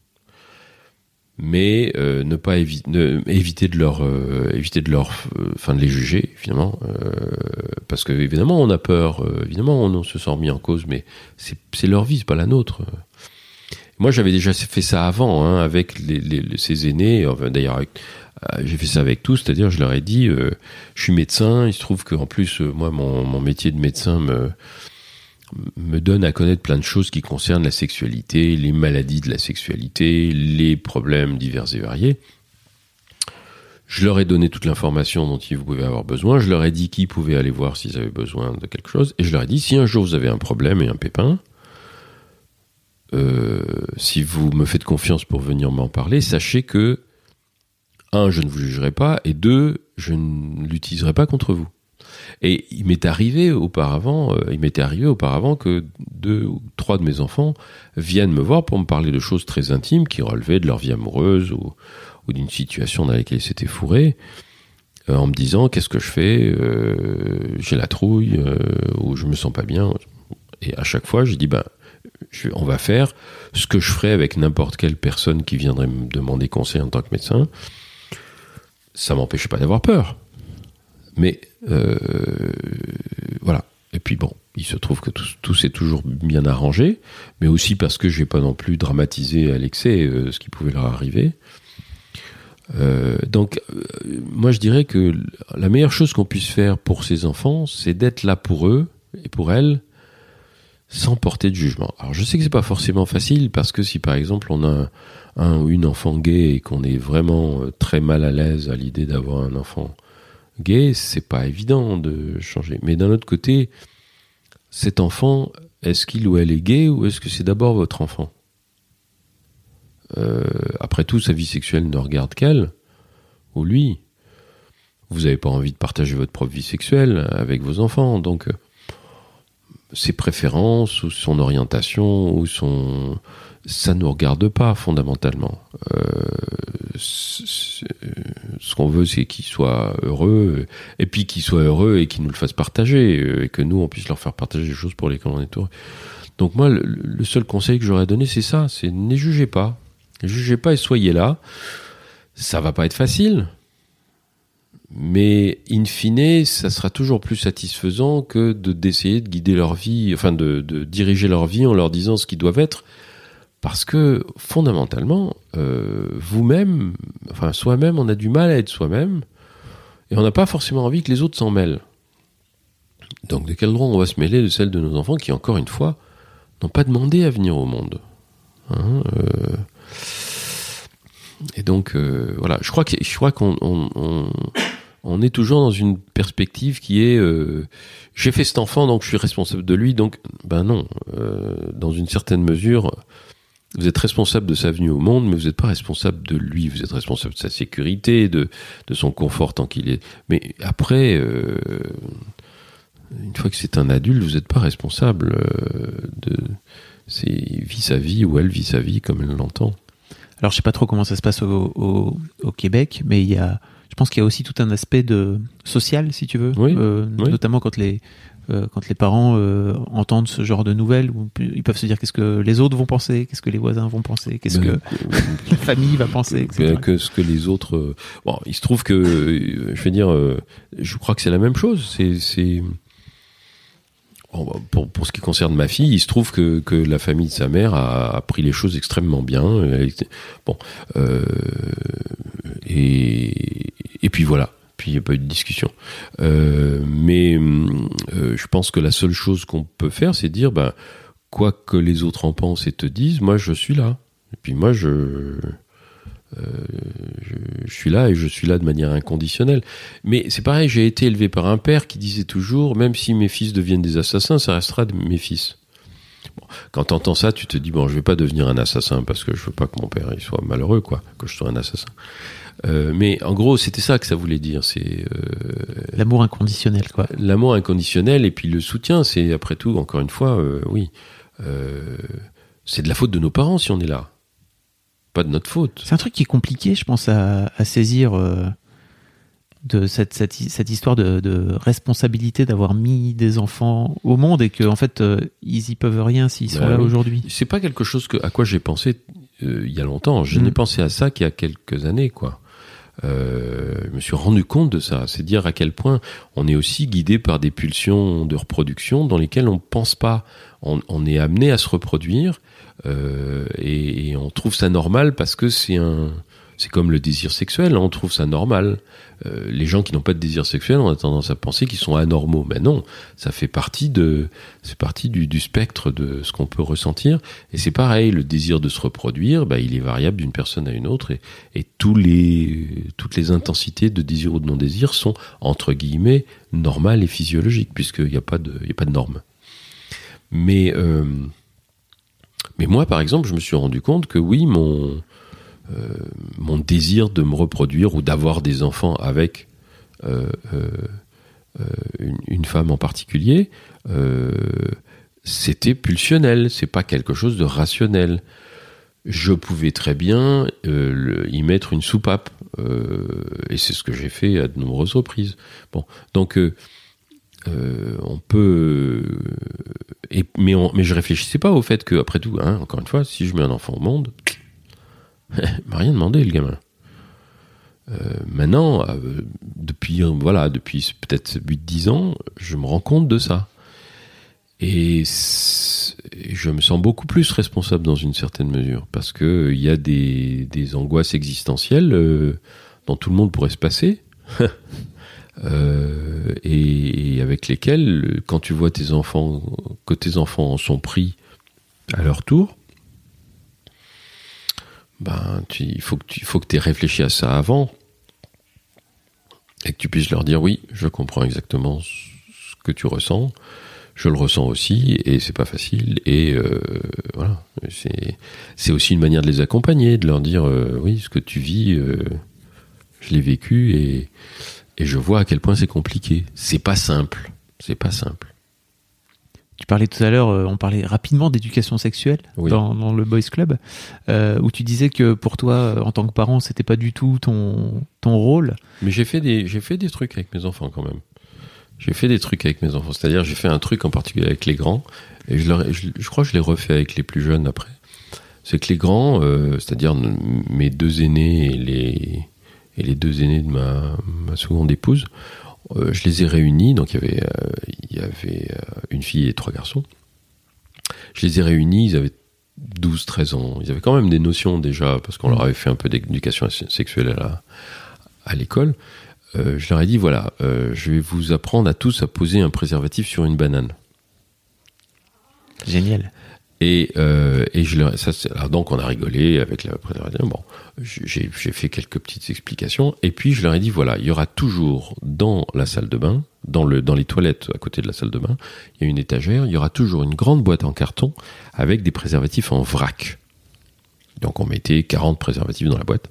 Mais ne pas éviter de les juger, évidemment, parce que évidemment on a peur, évidemment on se sent mis en cause, mais c'est leur vie, c'est pas la nôtre. Moi j'avais déjà fait ça avant, avec ces aînés, enfin, d'ailleurs j'ai fait ça avec tous, c'est-à-dire je leur ai dit, je suis médecin, il se trouve qu'en plus moi mon métier de médecin me donne à connaître plein de choses qui concernent la sexualité, les maladies de la sexualité, les problèmes divers et variés. Je leur ai donné toute l'information dont ils pouvaient avoir besoin, je leur ai dit qui pouvaient aller voir s'ils avaient besoin de quelque chose, et je leur ai dit, si un jour vous avez un problème et un pépin, si vous me faites confiance pour venir m'en parler, sachez que, 1, je ne vous jugerai pas, et 2, je ne l'utiliserai pas contre vous. Et il m'était arrivé auparavant que 2 ou 3 de mes enfants viennent me voir pour me parler de choses très intimes qui relevaient de leur vie amoureuse ou d'une situation dans laquelle ils s'étaient fourrés, en me disant qu'est-ce que je fais, j'ai la trouille, ou je me sens pas bien. Et à chaque fois, j'ai dit on va faire ce que je ferais avec n'importe quelle personne qui viendrait me demander conseil en tant que médecin. Ça m'empêchait pas d'avoir peur. Mais voilà. Et puis bon, il se trouve que tout s'est toujours bien arrangé, mais aussi parce que j'ai pas non plus dramatisé à l'excès ce qui pouvait leur arriver. Donc, moi je dirais que la meilleure chose qu'on puisse faire pour ces enfants, c'est d'être là pour eux et pour elles, sans porter de jugement. Alors je sais que c'est pas forcément facile, parce que si par exemple on a un ou une enfant gay et qu'on est vraiment très mal à l'aise à l'idée d'avoir un enfant gay, c'est pas évident de changer. Mais d'un autre côté, cet enfant, est-ce qu'il ou elle est gay, ou est-ce que c'est d'abord votre enfant ? Après tout, sa vie sexuelle ne regarde qu'elle, ou lui. Vous n'avez pas envie de partager votre propre vie sexuelle avec vos enfants, donc ses préférences, ou son orientation, ou ça ne nous regarde pas fondamentalement. Ce qu'on veut, c'est qu'ils soient heureux, et puis qu'ils soient heureux et qu'ils nous le fassent partager, et que nous, on puisse leur faire partager des choses pour lesquelles on est heureux. Donc moi, le seul conseil que j'aurais donné, c'est ça, c'est ne les jugez pas. Jugez pas et soyez là. Ça va pas être facile, mais in fine, ça sera toujours plus satisfaisant que d'essayer de guider leur vie, enfin de diriger leur vie en leur disant ce qu'ils doivent être, parce que fondamentalement, vous-même, enfin soi-même, on a du mal à être soi-même, et on n'a pas forcément envie que les autres s'en mêlent. Donc de quel droit on va se mêler de celle de nos enfants qui, encore une fois, n'ont pas demandé à venir au monde, hein, et donc voilà, je crois qu'on on est toujours dans une perspective qui est j'ai fait cet enfant donc je suis responsable de lui, donc ben non, dans une certaine mesure vous êtes responsable de sa venue au monde, mais vous n'êtes pas responsable de lui, vous êtes responsable de sa sécurité, de son confort tant qu'il est, mais après une fois que c'est un adulte, vous n'êtes pas responsable c'est vit sa vie ou elle vit sa vie comme elle l'entend. Alors, je sais pas trop comment ça se passe au Québec, mais je pense qu'il y a aussi tout un aspect social, si tu veux, oui. Notamment quand les parents entendent ce genre de nouvelles, où ils peuvent se dire qu'est-ce que les autres vont penser, qu'est-ce que les voisins vont penser, qu'est-ce que la famille va penser, etc. Que ce que les autres... Bon, il se trouve que, je veux dire, je crois que c'est la même chose. Pour ce qui concerne ma fille, il se trouve que la famille de sa mère a pris les choses extrêmement bien. Et puis voilà. Puis il n'y a pas eu de discussion. Mais je pense que la seule chose qu'on peut faire, c'est dire, quoi que les autres en pensent et te disent, moi je suis là. Et puis moi je suis là et je suis là de manière inconditionnelle. Mais c'est pareil, j'ai été élevé par un père qui disait toujours, même si mes fils deviennent des assassins, ça restera mes fils. Bon, quand t'entends ça, tu te dis, je vais pas devenir un assassin parce que je veux pas que mon père il soit malheureux, quoi, que je sois un assassin. Mais en gros, c'était ça que ça voulait dire. C'est l'amour inconditionnel, quoi. L'amour inconditionnel et puis le soutien, c'est après tout, encore une fois, oui, c'est de la faute de nos parents si on est là. Pas de notre faute. C'est un truc qui est compliqué, je pense, à saisir de cette histoire de responsabilité d'avoir mis des enfants au monde et qu'en fait, ils y peuvent rien s'ils sont là aujourd'hui. C'est pas quelque chose à quoi j'ai pensé il y a longtemps. Je n'ai pensé à ça qu'il y a quelques années, quoi. Je me suis rendu compte de ça. C'est dire à quel point on est aussi guidé par des pulsions de reproduction dans lesquelles on pense pas. On est amené à se reproduire. Et on trouve ça normal parce que c'est comme le désir sexuel, hein, on trouve ça normal. Les gens qui n'ont pas de désir sexuel, on a tendance à penser qu'ils sont anormaux. Mais non, ça fait partie du spectre de ce qu'on peut ressentir. Et c'est pareil, le désir de se reproduire, il est variable d'une personne à une autre et toutes les intensités de désir ou de non-désir sont, entre guillemets, normales et physiologiques, puisqu'il n'y a pas de normes. Mais moi, par exemple, je me suis rendu compte que oui, mon désir de me reproduire ou d'avoir des enfants avec une femme en particulier, c'était pulsionnel, c'est pas quelque chose de rationnel. Je pouvais très bien y mettre une soupape, et c'est ce que j'ai fait à de nombreuses reprises. Bon, donc on peut, mais je réfléchissais pas au fait que, après tout, hein, encore une fois, si je mets un enfant au monde, il m'a rien demandé, le gamin. Maintenant, depuis peut-être 8-10 ans, je me rends compte de ça. Et je me sens beaucoup plus responsable dans une certaine mesure, parce que il y a des angoisses existentielles dont tout le monde pourrait se passer. Et avec lesquels, quand tu vois tes enfants en sont pris à leur tour, il faut que tu aies réfléchi à ça avant et que tu puisses leur dire oui, je comprends exactement ce que tu ressens, je le ressens aussi et c'est pas facile et voilà, c'est aussi une manière de les accompagner, de leur dire oui, ce que tu vis, je l'ai vécu et je vois à quel point c'est compliqué. C'est pas simple. Tu parlais tout à l'heure, on parlait rapidement d'éducation sexuelle dans le Boys Club, où tu disais que pour toi, en tant que parent, c'était pas du tout ton rôle. Mais j'ai fait des trucs avec mes enfants quand même. C'est-à-dire, j'ai fait un truc en particulier avec les grands, et je crois que je l'ai refait avec les plus jeunes après. C'est que les grands, c'est-à-dire mes 2 aînés et les 2 aînés de ma seconde épouse, je les ai réunis. Donc il y avait une fille et 3 garçons. Je les ai réunis, ils avaient 12-13 ans. Ils avaient quand même des notions déjà, parce qu'on leur avait fait un peu d'éducation sexuelle à l'école. Je leur ai dit, voilà, je vais vous apprendre à tous à poser un préservatif sur une banane. Génial. Et alors donc on a rigolé avec la préservatif. Bon, j'ai fait quelques petites explications. Et puis je leur ai dit, voilà, il y aura toujours dans la salle de bain, dans les toilettes à côté de la salle de bain, il y a une étagère, il y aura toujours une grande boîte en carton avec des préservatifs en vrac. Donc on mettait 40 préservatifs dans la boîte.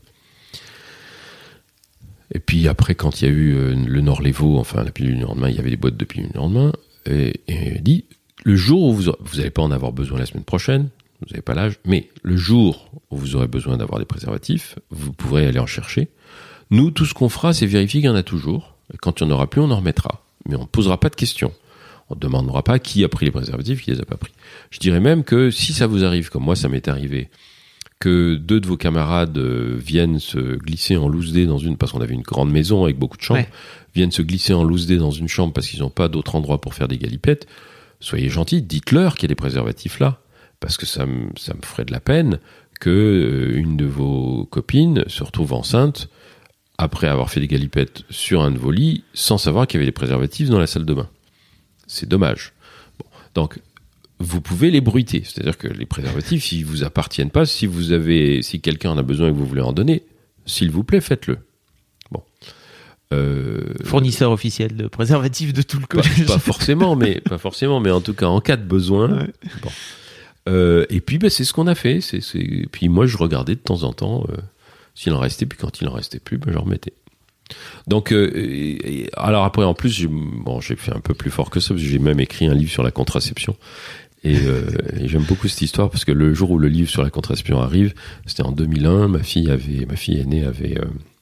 Et puis après, quand il y a eu le Norlevo, enfin la pilule du lendemain, il y avait des boîtes de pilule du lendemain, et dit, le jour où vous n'allez pas en avoir besoin la semaine prochaine, vous n'avez pas l'âge, mais le jour où vous aurez besoin d'avoir des préservatifs, vous pourrez aller en chercher. Nous, tout ce qu'on fera, c'est vérifier qu'il y en a toujours. Et quand il n'y en aura plus, on en remettra. Mais on ne posera pas de questions. On ne demandera pas qui a pris les préservatifs, qui les a pas pris. Je dirais même que si ça vous arrive, comme moi ça m'est arrivé, que 2 de vos camarades viennent se glisser en loose day parce qu'on avait une grande maison avec beaucoup de chambres, viennent se glisser en loose day dans une chambre parce qu'ils n'ont pas d'autre endroit pour faire des galipettes, soyez gentils, dites-leur qu'il y a des préservatifs là, parce que ça me ferait de la peine que une de vos copines se retrouve enceinte après avoir fait des galipettes sur un de vos lits sans savoir qu'il y avait des préservatifs dans la salle de bain. C'est dommage. Bon, donc vous pouvez les bruiter, c'est-à-dire que les préservatifs, s'ils vous appartiennent pas, si quelqu'un en a besoin et que vous voulez en donner, s'il vous plaît, faites-le. Bon. Fournisseur officiel de préservatifs de tout le collège. Pas forcément, mais en tout cas en cas de besoin. Ouais. Bon. Et puis c'est ce qu'on a fait. Puis moi je regardais de temps en temps s'il en restait, puis quand il en restait plus, je remettais. Donc alors après en plus j'ai fait un peu plus fort que ça, parce que j'ai même écrit un livre sur la contraception. Et j'aime beaucoup cette histoire parce que le jour où le livre sur la contraception arrive, c'était en 2001. Ma fille aînée avait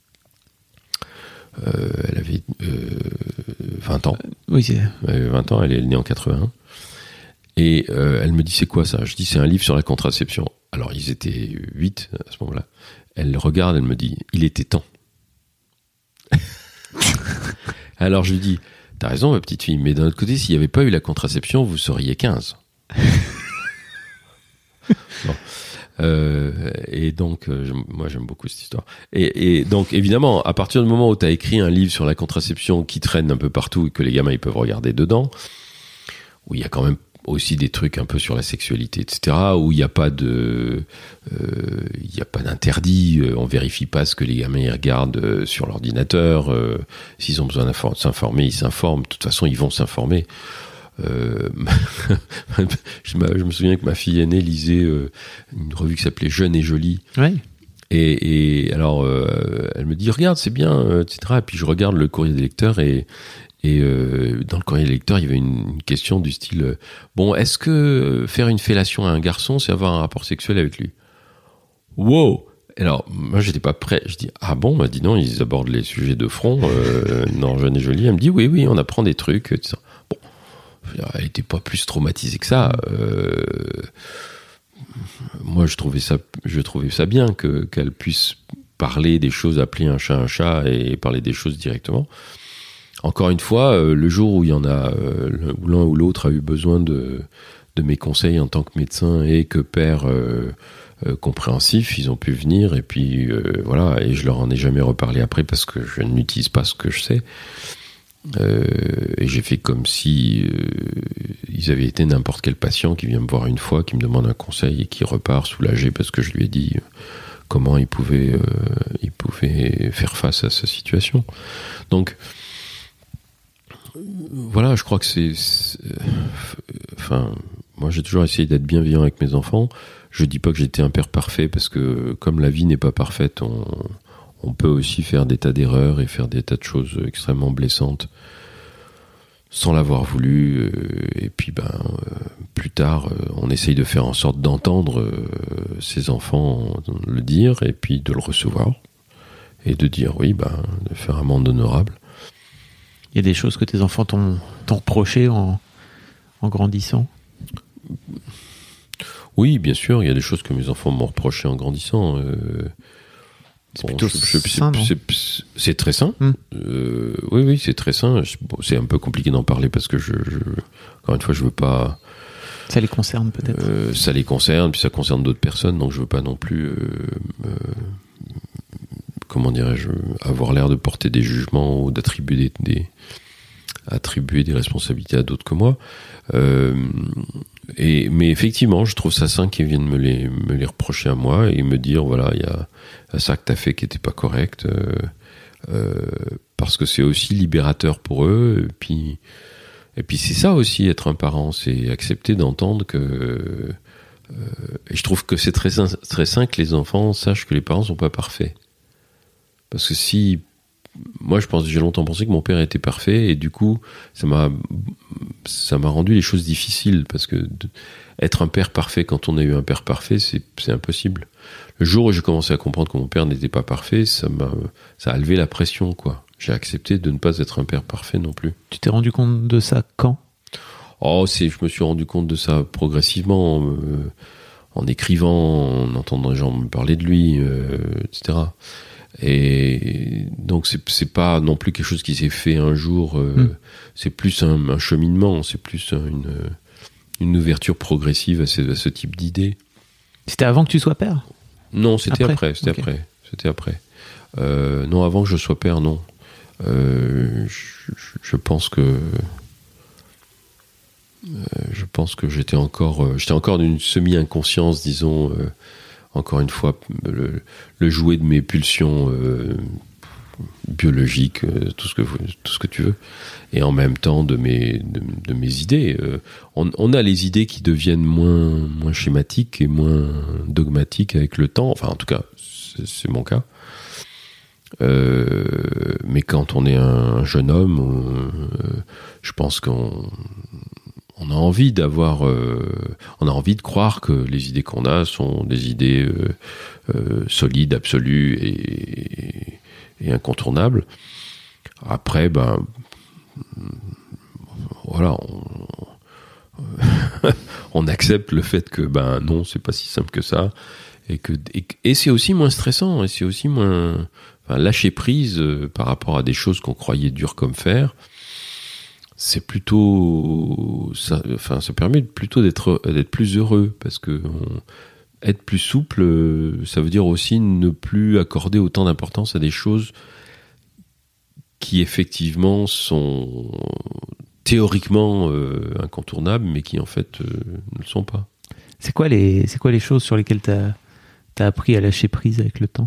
elle avait 20 ans. Oui, c'est... Elle avait 20 ans, elle est née en 81. Et elle me dit, c'est quoi ça ? Je dis, c'est un livre sur la contraception. Alors, ils étaient 8 à ce moment-là. Elle regarde, elle me dit, il était temps. Alors, je lui dis, t'as raison, ma petite fille, mais d'un autre côté, s'il n'y avait pas eu la contraception, vous seriez 15. Bon. Et donc, moi j'aime beaucoup cette histoire. Et donc, évidemment, à partir du moment où tu as écrit un livre sur la contraception qui traîne un peu partout et que les gamins ils peuvent regarder dedans, où il y a quand même aussi des trucs un peu sur la sexualité, etc., où il n'y a pas d'interdit, on vérifie pas ce que les gamins ils regardent sur l'ordinateur, s'ils ont besoin de s'informer, ils s'informent, de toute façon ils vont s'informer. Je me souviens que ma fille aînée lisait une revue qui s'appelait Jeune et Jolie. Ouais. Et alors, elle me dit, regarde, c'est bien, etc. Et puis je regarde le courrier des lecteurs et dans le courrier des lecteurs, il y avait une question du style, bon, est-ce que faire une fellation à un garçon, c'est avoir un rapport sexuel avec lui ? Wow ! Alors, moi, j'étais pas prêt. Je dis, ah bon, dis non, ils abordent les sujets de front dans Jeune et Jolie. Elle me dit, oui, on apprend des trucs, etc. Bon. Elle était pas plus traumatisée que ça. Moi, je trouvais ça bien qu'elle puisse parler des choses, appeler un chat et parler des choses directement. Encore une fois, le jour où il y en a, où l'un ou l'autre a eu besoin de mes conseils en tant que médecin et que père compréhensif, ils ont pu venir et puis voilà. Et je leur en ai jamais reparlé après parce que je n'utilise pas ce que je sais. Et j'ai fait comme si ils avaient été n'importe quel patient qui vient me voir une fois, qui me demande un conseil et qui repart soulagé parce que je lui ai dit comment il pouvait faire face à sa situation. Donc voilà, je crois que enfin, moi j'ai toujours essayé d'être bienveillant avec mes enfants. Je dis pas que j'étais un père parfait parce que comme la vie n'est pas parfaite, on peut aussi faire des tas d'erreurs et faire des tas de choses extrêmement blessantes sans l'avoir voulu. Et puis, plus tard, on essaye de faire en sorte d'entendre ses enfants le dire et puis de le recevoir et de dire oui, de faire un monde honorable. Il y a des choses que tes enfants t'ont reproché en grandissant ? Oui, bien sûr, il y a des choses que mes enfants m'ont reproché en grandissant. C'est plutôt sain, non ? C'est très sain. Oui, c'est très sain. C'est un peu compliqué d'en parler parce que encore une fois, je veux pas... Ça les concerne peut-être. Ça les concerne, puis ça concerne d'autres personnes, donc je veux pas non plus... comment dirais-je, avoir l'air de porter des jugements ou d'attribuer attribuer des responsabilités à d'autres que moi. Mais effectivement, je trouve ça sain qu'ils viennent me les reprocher à moi et me dire, voilà, il y a ça que t'as fait qui était pas correct, parce que c'est aussi libérateur pour eux. Et puis c'est ça aussi, être un parent, c'est accepter d'entendre que... et je trouve que c'est très sain que les enfants sachent que les parents sont pas parfaits. Parce que si... Moi, j'ai longtemps pensé que mon père était parfait, et du coup, ça m'a rendu les choses difficiles, parce que être un père parfait quand on a eu un père parfait, c'est impossible. Le jour où j'ai commencé à comprendre que mon père n'était pas parfait, ça a levé la pression, quoi. J'ai accepté de ne pas être un père parfait non plus. Tu t'es rendu compte de ça quand ? Je me suis rendu compte de ça progressivement, en écrivant, en entendant les gens me parler de lui, etc. Et donc c'est pas non plus quelque chose qui s'est fait un jour, c'est plus un cheminement, c'est plus une ouverture progressive à ce type d'idées. C'était avant que tu sois père ? Non, c'était après. C'était après. Non, avant que je sois père, non. Je pense que j'étais encore d'une semi-inconscience, disons. Encore une fois, le jouet de mes pulsions biologiques, tout ce que tu veux, et en même temps de mes idées. On a les idées qui deviennent moins schématiques et moins dogmatiques avec le temps. Enfin, en tout cas, c'est mon cas. Mais quand on est un jeune homme, je pense on a envie on a envie de croire que les idées qu'on a sont des idées solides, absolues et incontournables. Après, voilà, on accepte le fait que non, c'est pas si simple que ça, et c'est aussi moins stressant, et c'est aussi moins lâcher prise par rapport à des choses qu'on croyait dures comme fer. C'est plutôt ça permet plutôt d'être plus heureux, parce que être plus souple, ça veut dire aussi ne plus accorder autant d'importance à des choses qui effectivement sont théoriquement incontournables, mais qui en fait ne le sont pas. C'est quoi les choses sur lesquelles t'as appris à lâcher prise avec le temps ?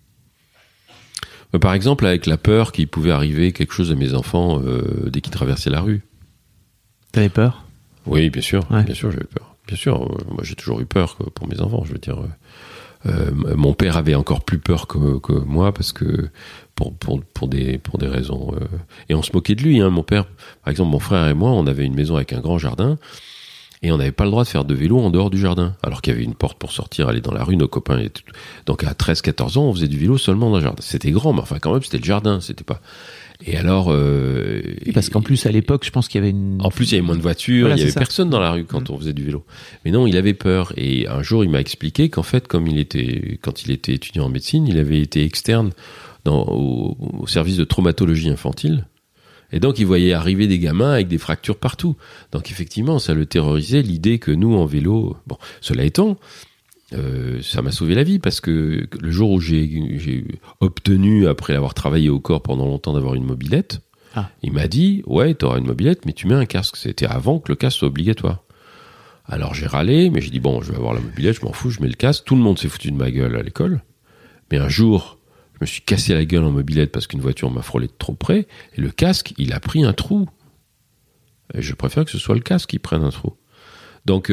Par exemple, avec la peur qu'il pouvait arriver quelque chose à mes enfants dès qu'ils traversaient la rue. T'avais peur ? Oui, bien sûr. Ouais. Bien sûr, j'avais peur. Bien sûr, moi j'ai toujours eu peur pour mes enfants. Je veux dire, mon père avait encore plus peur que moi, parce que pour des raisons. Et on se moquait de lui. Mon père, par exemple, mon frère et moi, on avait une maison avec un grand jardin. Et on n'avait pas le droit de faire de vélo en dehors du jardin. Alors qu'il y avait une porte pour sortir, aller dans la rue, nos copains et tout. Donc à 13-14 ans, on faisait du vélo seulement dans le jardin. C'était grand, mais enfin quand même, c'était le jardin, c'était pas... Et alors... parce qu'en plus, à l'époque, je pense qu'il y avait En plus, il y avait moins de voitures, voilà, il y avait personne dans la rue quand on faisait du vélo. Mais non, il avait peur. Et un jour, il m'a expliqué qu'en fait, quand il était étudiant en médecine, il avait été externe au service de traumatologie infantile. Et donc, il voyait arriver des gamins avec des fractures partout. Donc, effectivement, ça le terrorisait, l'idée que nous, en vélo... Bon, cela étant, ça m'a sauvé la vie, parce que le jour où j'ai obtenu, après avoir travaillé au corps pendant longtemps, d'avoir une mobilette, il m'a dit, ouais, t'auras une mobilette, mais tu mets un casque. C'était avant que le casque soit obligatoire. Alors, j'ai râlé, mais j'ai dit, bon, je vais avoir la mobilette, je m'en fous, je mets le casque. Tout le monde s'est foutu de ma gueule à l'école. Mais un jour... Je me suis cassé la gueule en mobilette parce qu'une voiture m'a frôlé de trop près, et le casque, il a pris un trou. Et je préfère que ce soit le casque qui prenne un trou. Donc,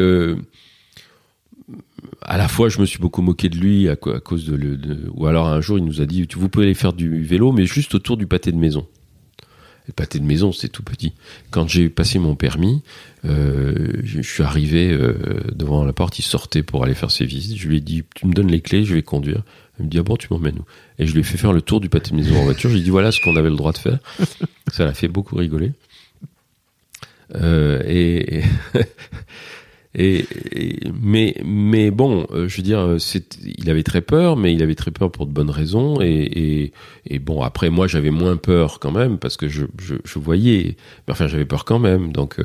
à la fois, je me suis beaucoup moqué de lui à cause ou alors un jour, il nous a dit, vous pouvez aller faire du vélo, mais juste autour du pâté de maison. Le pâté de maison, c'est tout petit. Quand j'ai passé mon permis, je suis arrivé devant la porte, il sortait pour aller faire ses visites. Je lui ai dit, tu me donnes les clés, je vais conduire. Il me dit, ah bon, tu m'emmènes où ? Et je lui ai fait faire le tour du pâté de maison en voiture. J'ai dit, voilà ce qu'on avait le droit de faire. Ça l'a fait beaucoup rigoler. Mais bon, je veux dire, il avait très peur, mais il avait très peur pour de bonnes raisons. Et bon, après, moi, j'avais moins peur quand même parce que je voyais. Mais enfin, j'avais peur quand même. Donc,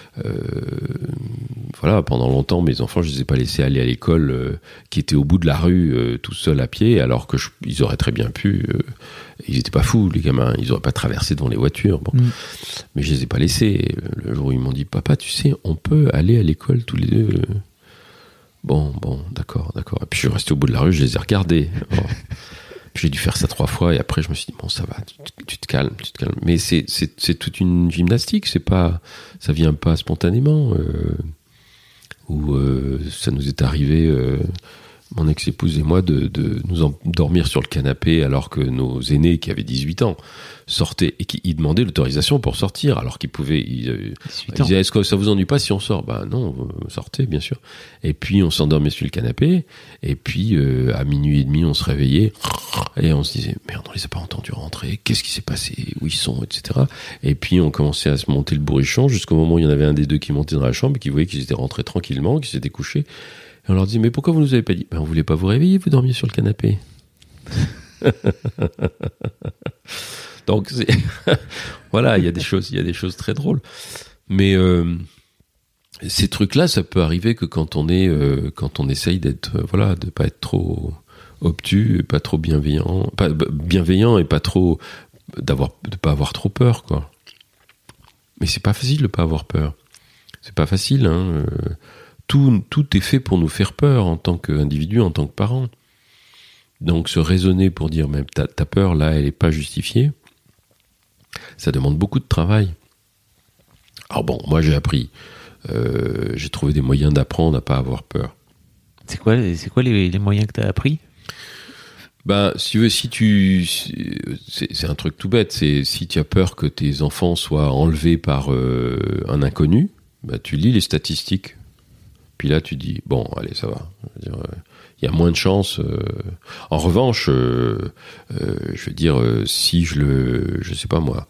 voilà, pendant longtemps, mes enfants, je les ai pas laissés aller à l'école, qui était au bout de la rue, tout seul à pied, alors que ils auraient très bien pu. Ils étaient pas fous, les gamins. Ils auraient pas traversé devant les voitures. Bon. Mais je les ai pas laissés. Le jour où ils m'ont dit, papa, tu sais, on peut aller à l'école tous les deux. Bon, d'accord. Et puis je suis resté au bout de la rue, je les ai regardés. Bon. J'ai dû faire ça 3 fois et après je me suis dit, bon, ça va, tu te calmes. Mais c'est toute une gymnastique, ça vient pas spontanément. Ça nous est arrivé, mon ex-épouse et moi, de nous endormir sur le canapé alors que nos aînés qui avaient 18 ans sortaient et qui demandaient l'autorisation pour sortir alors qu'ils pouvaient. Ils disaient, est-ce que ça vous ennuie pas si on sort? Ben non, sortez bien sûr. Et puis on s'endormait sur le canapé et puis à 00h30 on se réveillait et on se disait merde, on les a pas entendus rentrer, qu'est-ce qui s'est passé, où ils sont, etc. Et puis on commençait à se monter le bourrichon jusqu'au moment où il y en avait un des deux qui montait dans la chambre et qui voyait qu'ils étaient rentrés tranquillement, qu'ils s'étaient couchés. Et on leur disait, mais pourquoi vous nous avez pas dit? Ben, on voulait pas vous réveiller, vous dormiez sur le canapé. Donc, voilà, il y a des choses très drôles. Mais, ces trucs-là, ça peut arriver que quand on essaye d'être, de pas être trop obtus, pas trop bienveillant et pas trop, de pas avoir trop peur, quoi. Mais c'est pas facile de pas avoir peur. C'est pas facile, hein. Tout est fait pour nous faire peur en tant qu'individu, en tant que parent. Donc se raisonner pour dire même ta peur là, elle n'est pas justifiée, ça demande beaucoup de travail. Alors bon, moi j'ai appris, j'ai trouvé des moyens d'apprendre à pas avoir peur. C'est quoi les moyens que tu as appris? Ben, si tu veux, c'est un truc tout bête, c'est si tu as peur que tes enfants soient enlevés par un inconnu, ben, tu lis les statistiques. Puis là, tu dis, bon, allez, ça va. Il y a moins de chances. En revanche, je veux dire, si je sais pas moi,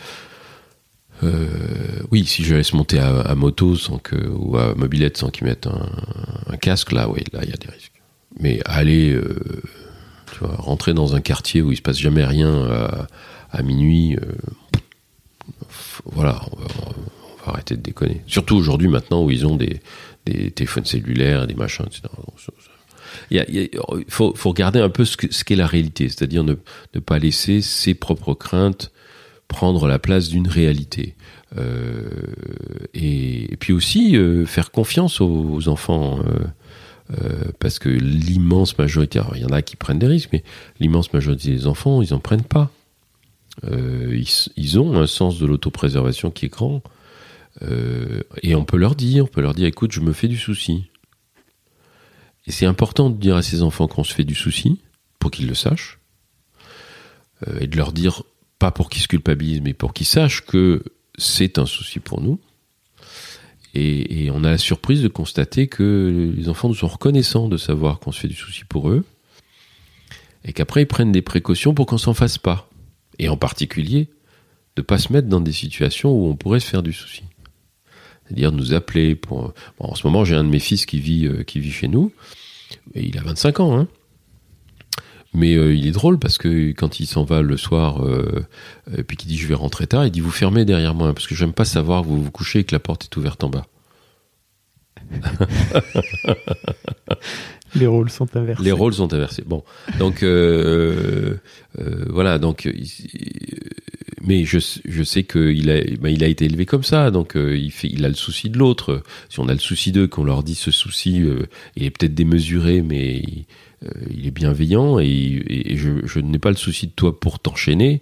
oui, si je laisse monter à moto ou à mobilette sans qu'ils mettent un casque, là, oui, là, il y a des risques. Mais aller, tu vois, rentrer dans un quartier où il se passe jamais rien à minuit, voilà, on va arrêter de déconner. Surtout aujourd'hui, maintenant, où ils ont des téléphones cellulaires, des machins, etc. Il faut regarder un peu ce qu'est la réalité, c'est-à-dire ne pas laisser ses propres craintes prendre la place d'une réalité. Et puis aussi faire confiance aux enfants, parce que l'immense majorité, alors il y en a qui prennent des risques, mais l'immense majorité des enfants, ils en prennent pas. Ils ont un sens de l'autopréservation qui est grand. Et on peut leur dire, écoute, je me fais du souci. Et c'est important de dire à ces enfants qu'on se fait du souci, pour qu'ils le sachent, et de leur dire, pas pour qu'ils se culpabilisent, mais pour qu'ils sachent que c'est un souci pour nous. Et on a la surprise de constater que les enfants nous sont reconnaissants de savoir qu'on se fait du souci pour eux, et qu'après ils prennent des précautions pour qu'on s'en fasse pas. Et en particulier, de pas se mettre dans des situations où on pourrait se faire du souci. C'est-à-dire nous appeler pour... Bon, en ce moment, j'ai un de mes fils qui vit chez nous, et il a 25 ans, hein. Mais il est drôle parce que quand il s'en va le soir, puis qu'il dit je vais rentrer tard, il dit vous fermez derrière moi, parce que j'aime pas savoir que vous vous couchez et que la porte est ouverte en bas. Les rôles sont inversés. Bon, donc voilà, donc... Mais je sais qu'il a été élevé comme ça, donc il a le souci de l'autre. Si on a le souci d'eux, qu'on leur dit ce souci, il est peut-être démesuré, mais il est bienveillant, et je n'ai pas le souci de toi pour t'enchaîner.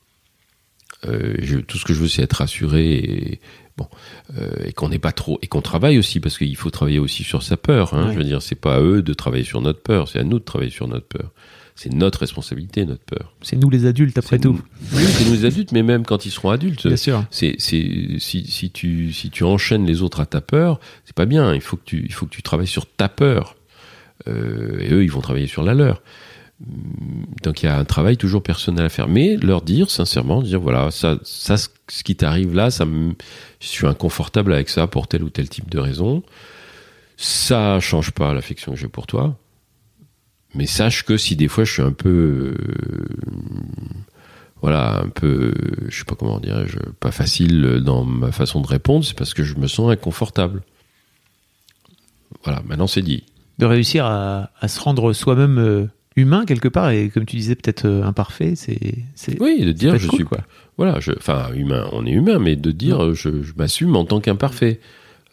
Tout ce que je veux, c'est être rassuré, et qu'on n'est pas trop, et qu'on travaille aussi, parce qu'il faut travailler aussi sur sa peur. Hein, ouais. Je veux dire, c'est pas à eux de travailler sur notre peur, c'est à nous de travailler sur notre peur. C'est notre responsabilité, notre peur. C'est nous les adultes, après tout. Oui, c'est nous les adultes, mais même quand ils seront adultes. Bien sûr. Si tu enchaînes les autres à ta peur, c'est pas bien. Il faut que tu travailles sur ta peur. Et eux, ils vont travailler sur la leur. Donc il y a un travail toujours personnel à faire. Mais leur dire, sincèrement, voilà, ça ce qui t'arrive là, je suis inconfortable avec ça pour tel ou tel type de raison. Ça change pas l'affection que j'ai pour toi. Mais sache que si des fois je suis un peu... un peu... Je sais pas comment dirais-je... Pas facile dans ma façon de répondre, c'est parce que je me sens inconfortable. Voilà, maintenant c'est dit. De réussir à se rendre soi-même humain quelque part, et comme tu disais, peut-être imparfait, c'est oui, de dire je cool, suis quoi. Voilà, humain, on est humain, mais de dire je m'assume en tant qu'imparfait.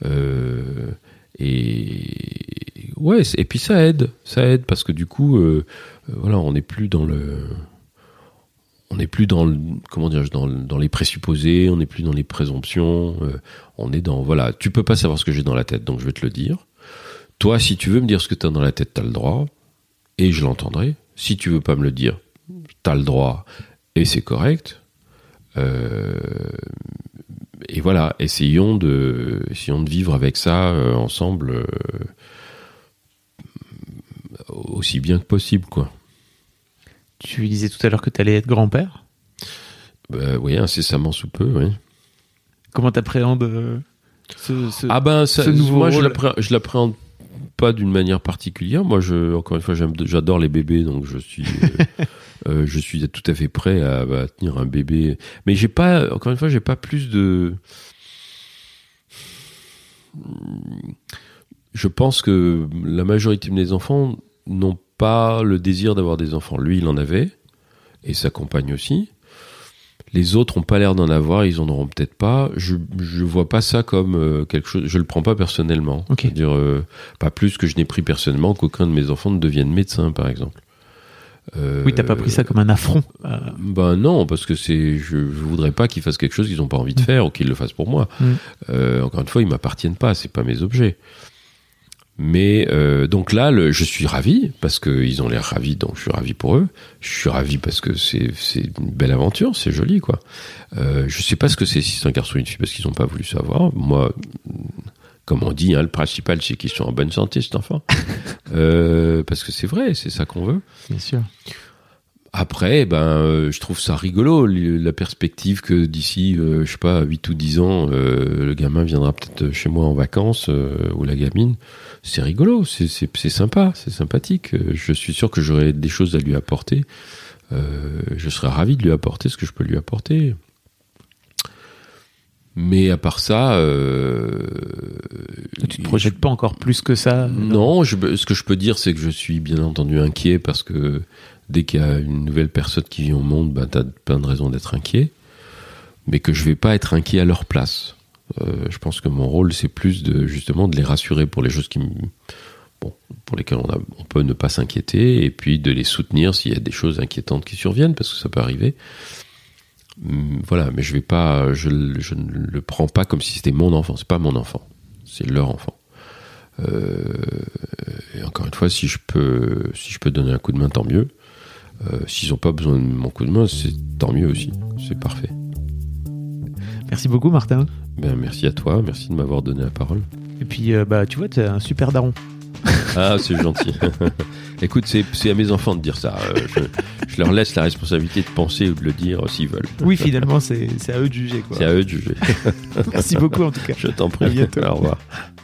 Et puis ça aide parce que du coup, on n'est plus dans comment dirais-je, dans les présupposés, on n'est plus dans les présomptions, on est dans, tu peux pas savoir ce que j'ai dans la tête, donc je vais te le dire. Toi, si tu veux me dire ce que t'as dans la tête, t'as le droit, et je l'entendrai. Si tu veux pas me le dire, t'as le droit, et c'est correct. Et voilà, essayons de vivre avec ça ensemble aussi bien que possible, quoi. Tu disais tout à l'heure que tu allais être grand-père. Oui, incessamment sous peu, oui. Comment t'appréhendes ce nouveau moi, rôle? je l'appréhende pas d'une manière particulière. Moi, encore une fois, j'adore les bébés, donc je suis tout à fait prêt à tenir un bébé. Mais j'ai pas plus de... Je pense que la majorité de mes enfants n'ont pas le désir d'avoir des enfants. Lui, il en avait, et sa compagne aussi. Les autres n'ont pas l'air d'en avoir, ils en auront peut-être pas. Je vois pas ça comme quelque chose. Je le prends pas personnellement. Okay. C'est-à-dire pas plus que je n'ai pris personnellement qu'aucun de mes enfants ne devienne médecin, par exemple. Oui, t'as pas pris ça comme un affront. Non, parce que je voudrais pas qu'ils fassent quelque chose qu'ils n'ont pas envie de faire ou qu'ils le fassent pour moi. Encore une fois, ils m'appartiennent pas, c'est pas mes objets. Mais donc là, je suis ravi parce qu'ils ont l'air ravis, donc je suis ravi pour eux. Je suis ravi parce que c'est une belle aventure, c'est joli, quoi. Je sais pas ce que c'est, si c'est un garçon ou une fille, parce qu'ils ont pas voulu savoir. Moi, comme on dit, le principal, c'est qu'ils sont en bonne santé, cet enfant. Parce que c'est vrai, c'est ça qu'on veut. Bien sûr. Après, je trouve ça rigolo, la perspective que d'ici, 8 ou 10 ans, le gamin viendra peut-être chez moi en vacances, ou la gamine. C'est rigolo, c'est sympa, c'est sympathique. Je suis sûr que j'aurai des choses à lui apporter. Je serais ravi de lui apporter ce que je peux lui apporter. Mais à part ça... tu te projettes pas encore plus que ça? Non, ce que je peux dire, c'est que je suis bien entendu inquiet parce que dès qu'il y a une nouvelle personne qui vient au monde, t'as plein de raisons d'être inquiet. Mais que je vais pas être inquiet à leur place. Je pense que mon rôle, c'est plus justement de les rassurer pour les choses pour lesquelles on peut ne pas s'inquiéter, et puis de les soutenir s'il y a des choses inquiétantes qui surviennent, parce que ça peut arriver. Voilà, mais je ne le prends pas comme si c'était mon enfant. C'est pas mon enfant, c'est leur enfant. Et encore une fois, si je peux donner un coup de main, tant mieux. S'ils n'ont pas besoin de mon coup de main, c'est tant mieux aussi. C'est parfait. Merci beaucoup, Martin. Merci à toi, merci de m'avoir donné la parole. Et puis, tu vois, t'es un super daron. Ah, c'est gentil. Écoute, c'est à mes enfants de dire ça. Je leur laisse la responsabilité de penser ou de le dire s'ils veulent. Oui, finalement, c'est à eux de juger, quoi. C'est à eux de juger. Merci beaucoup, en tout cas. Je t'en prie. À bientôt. Au revoir.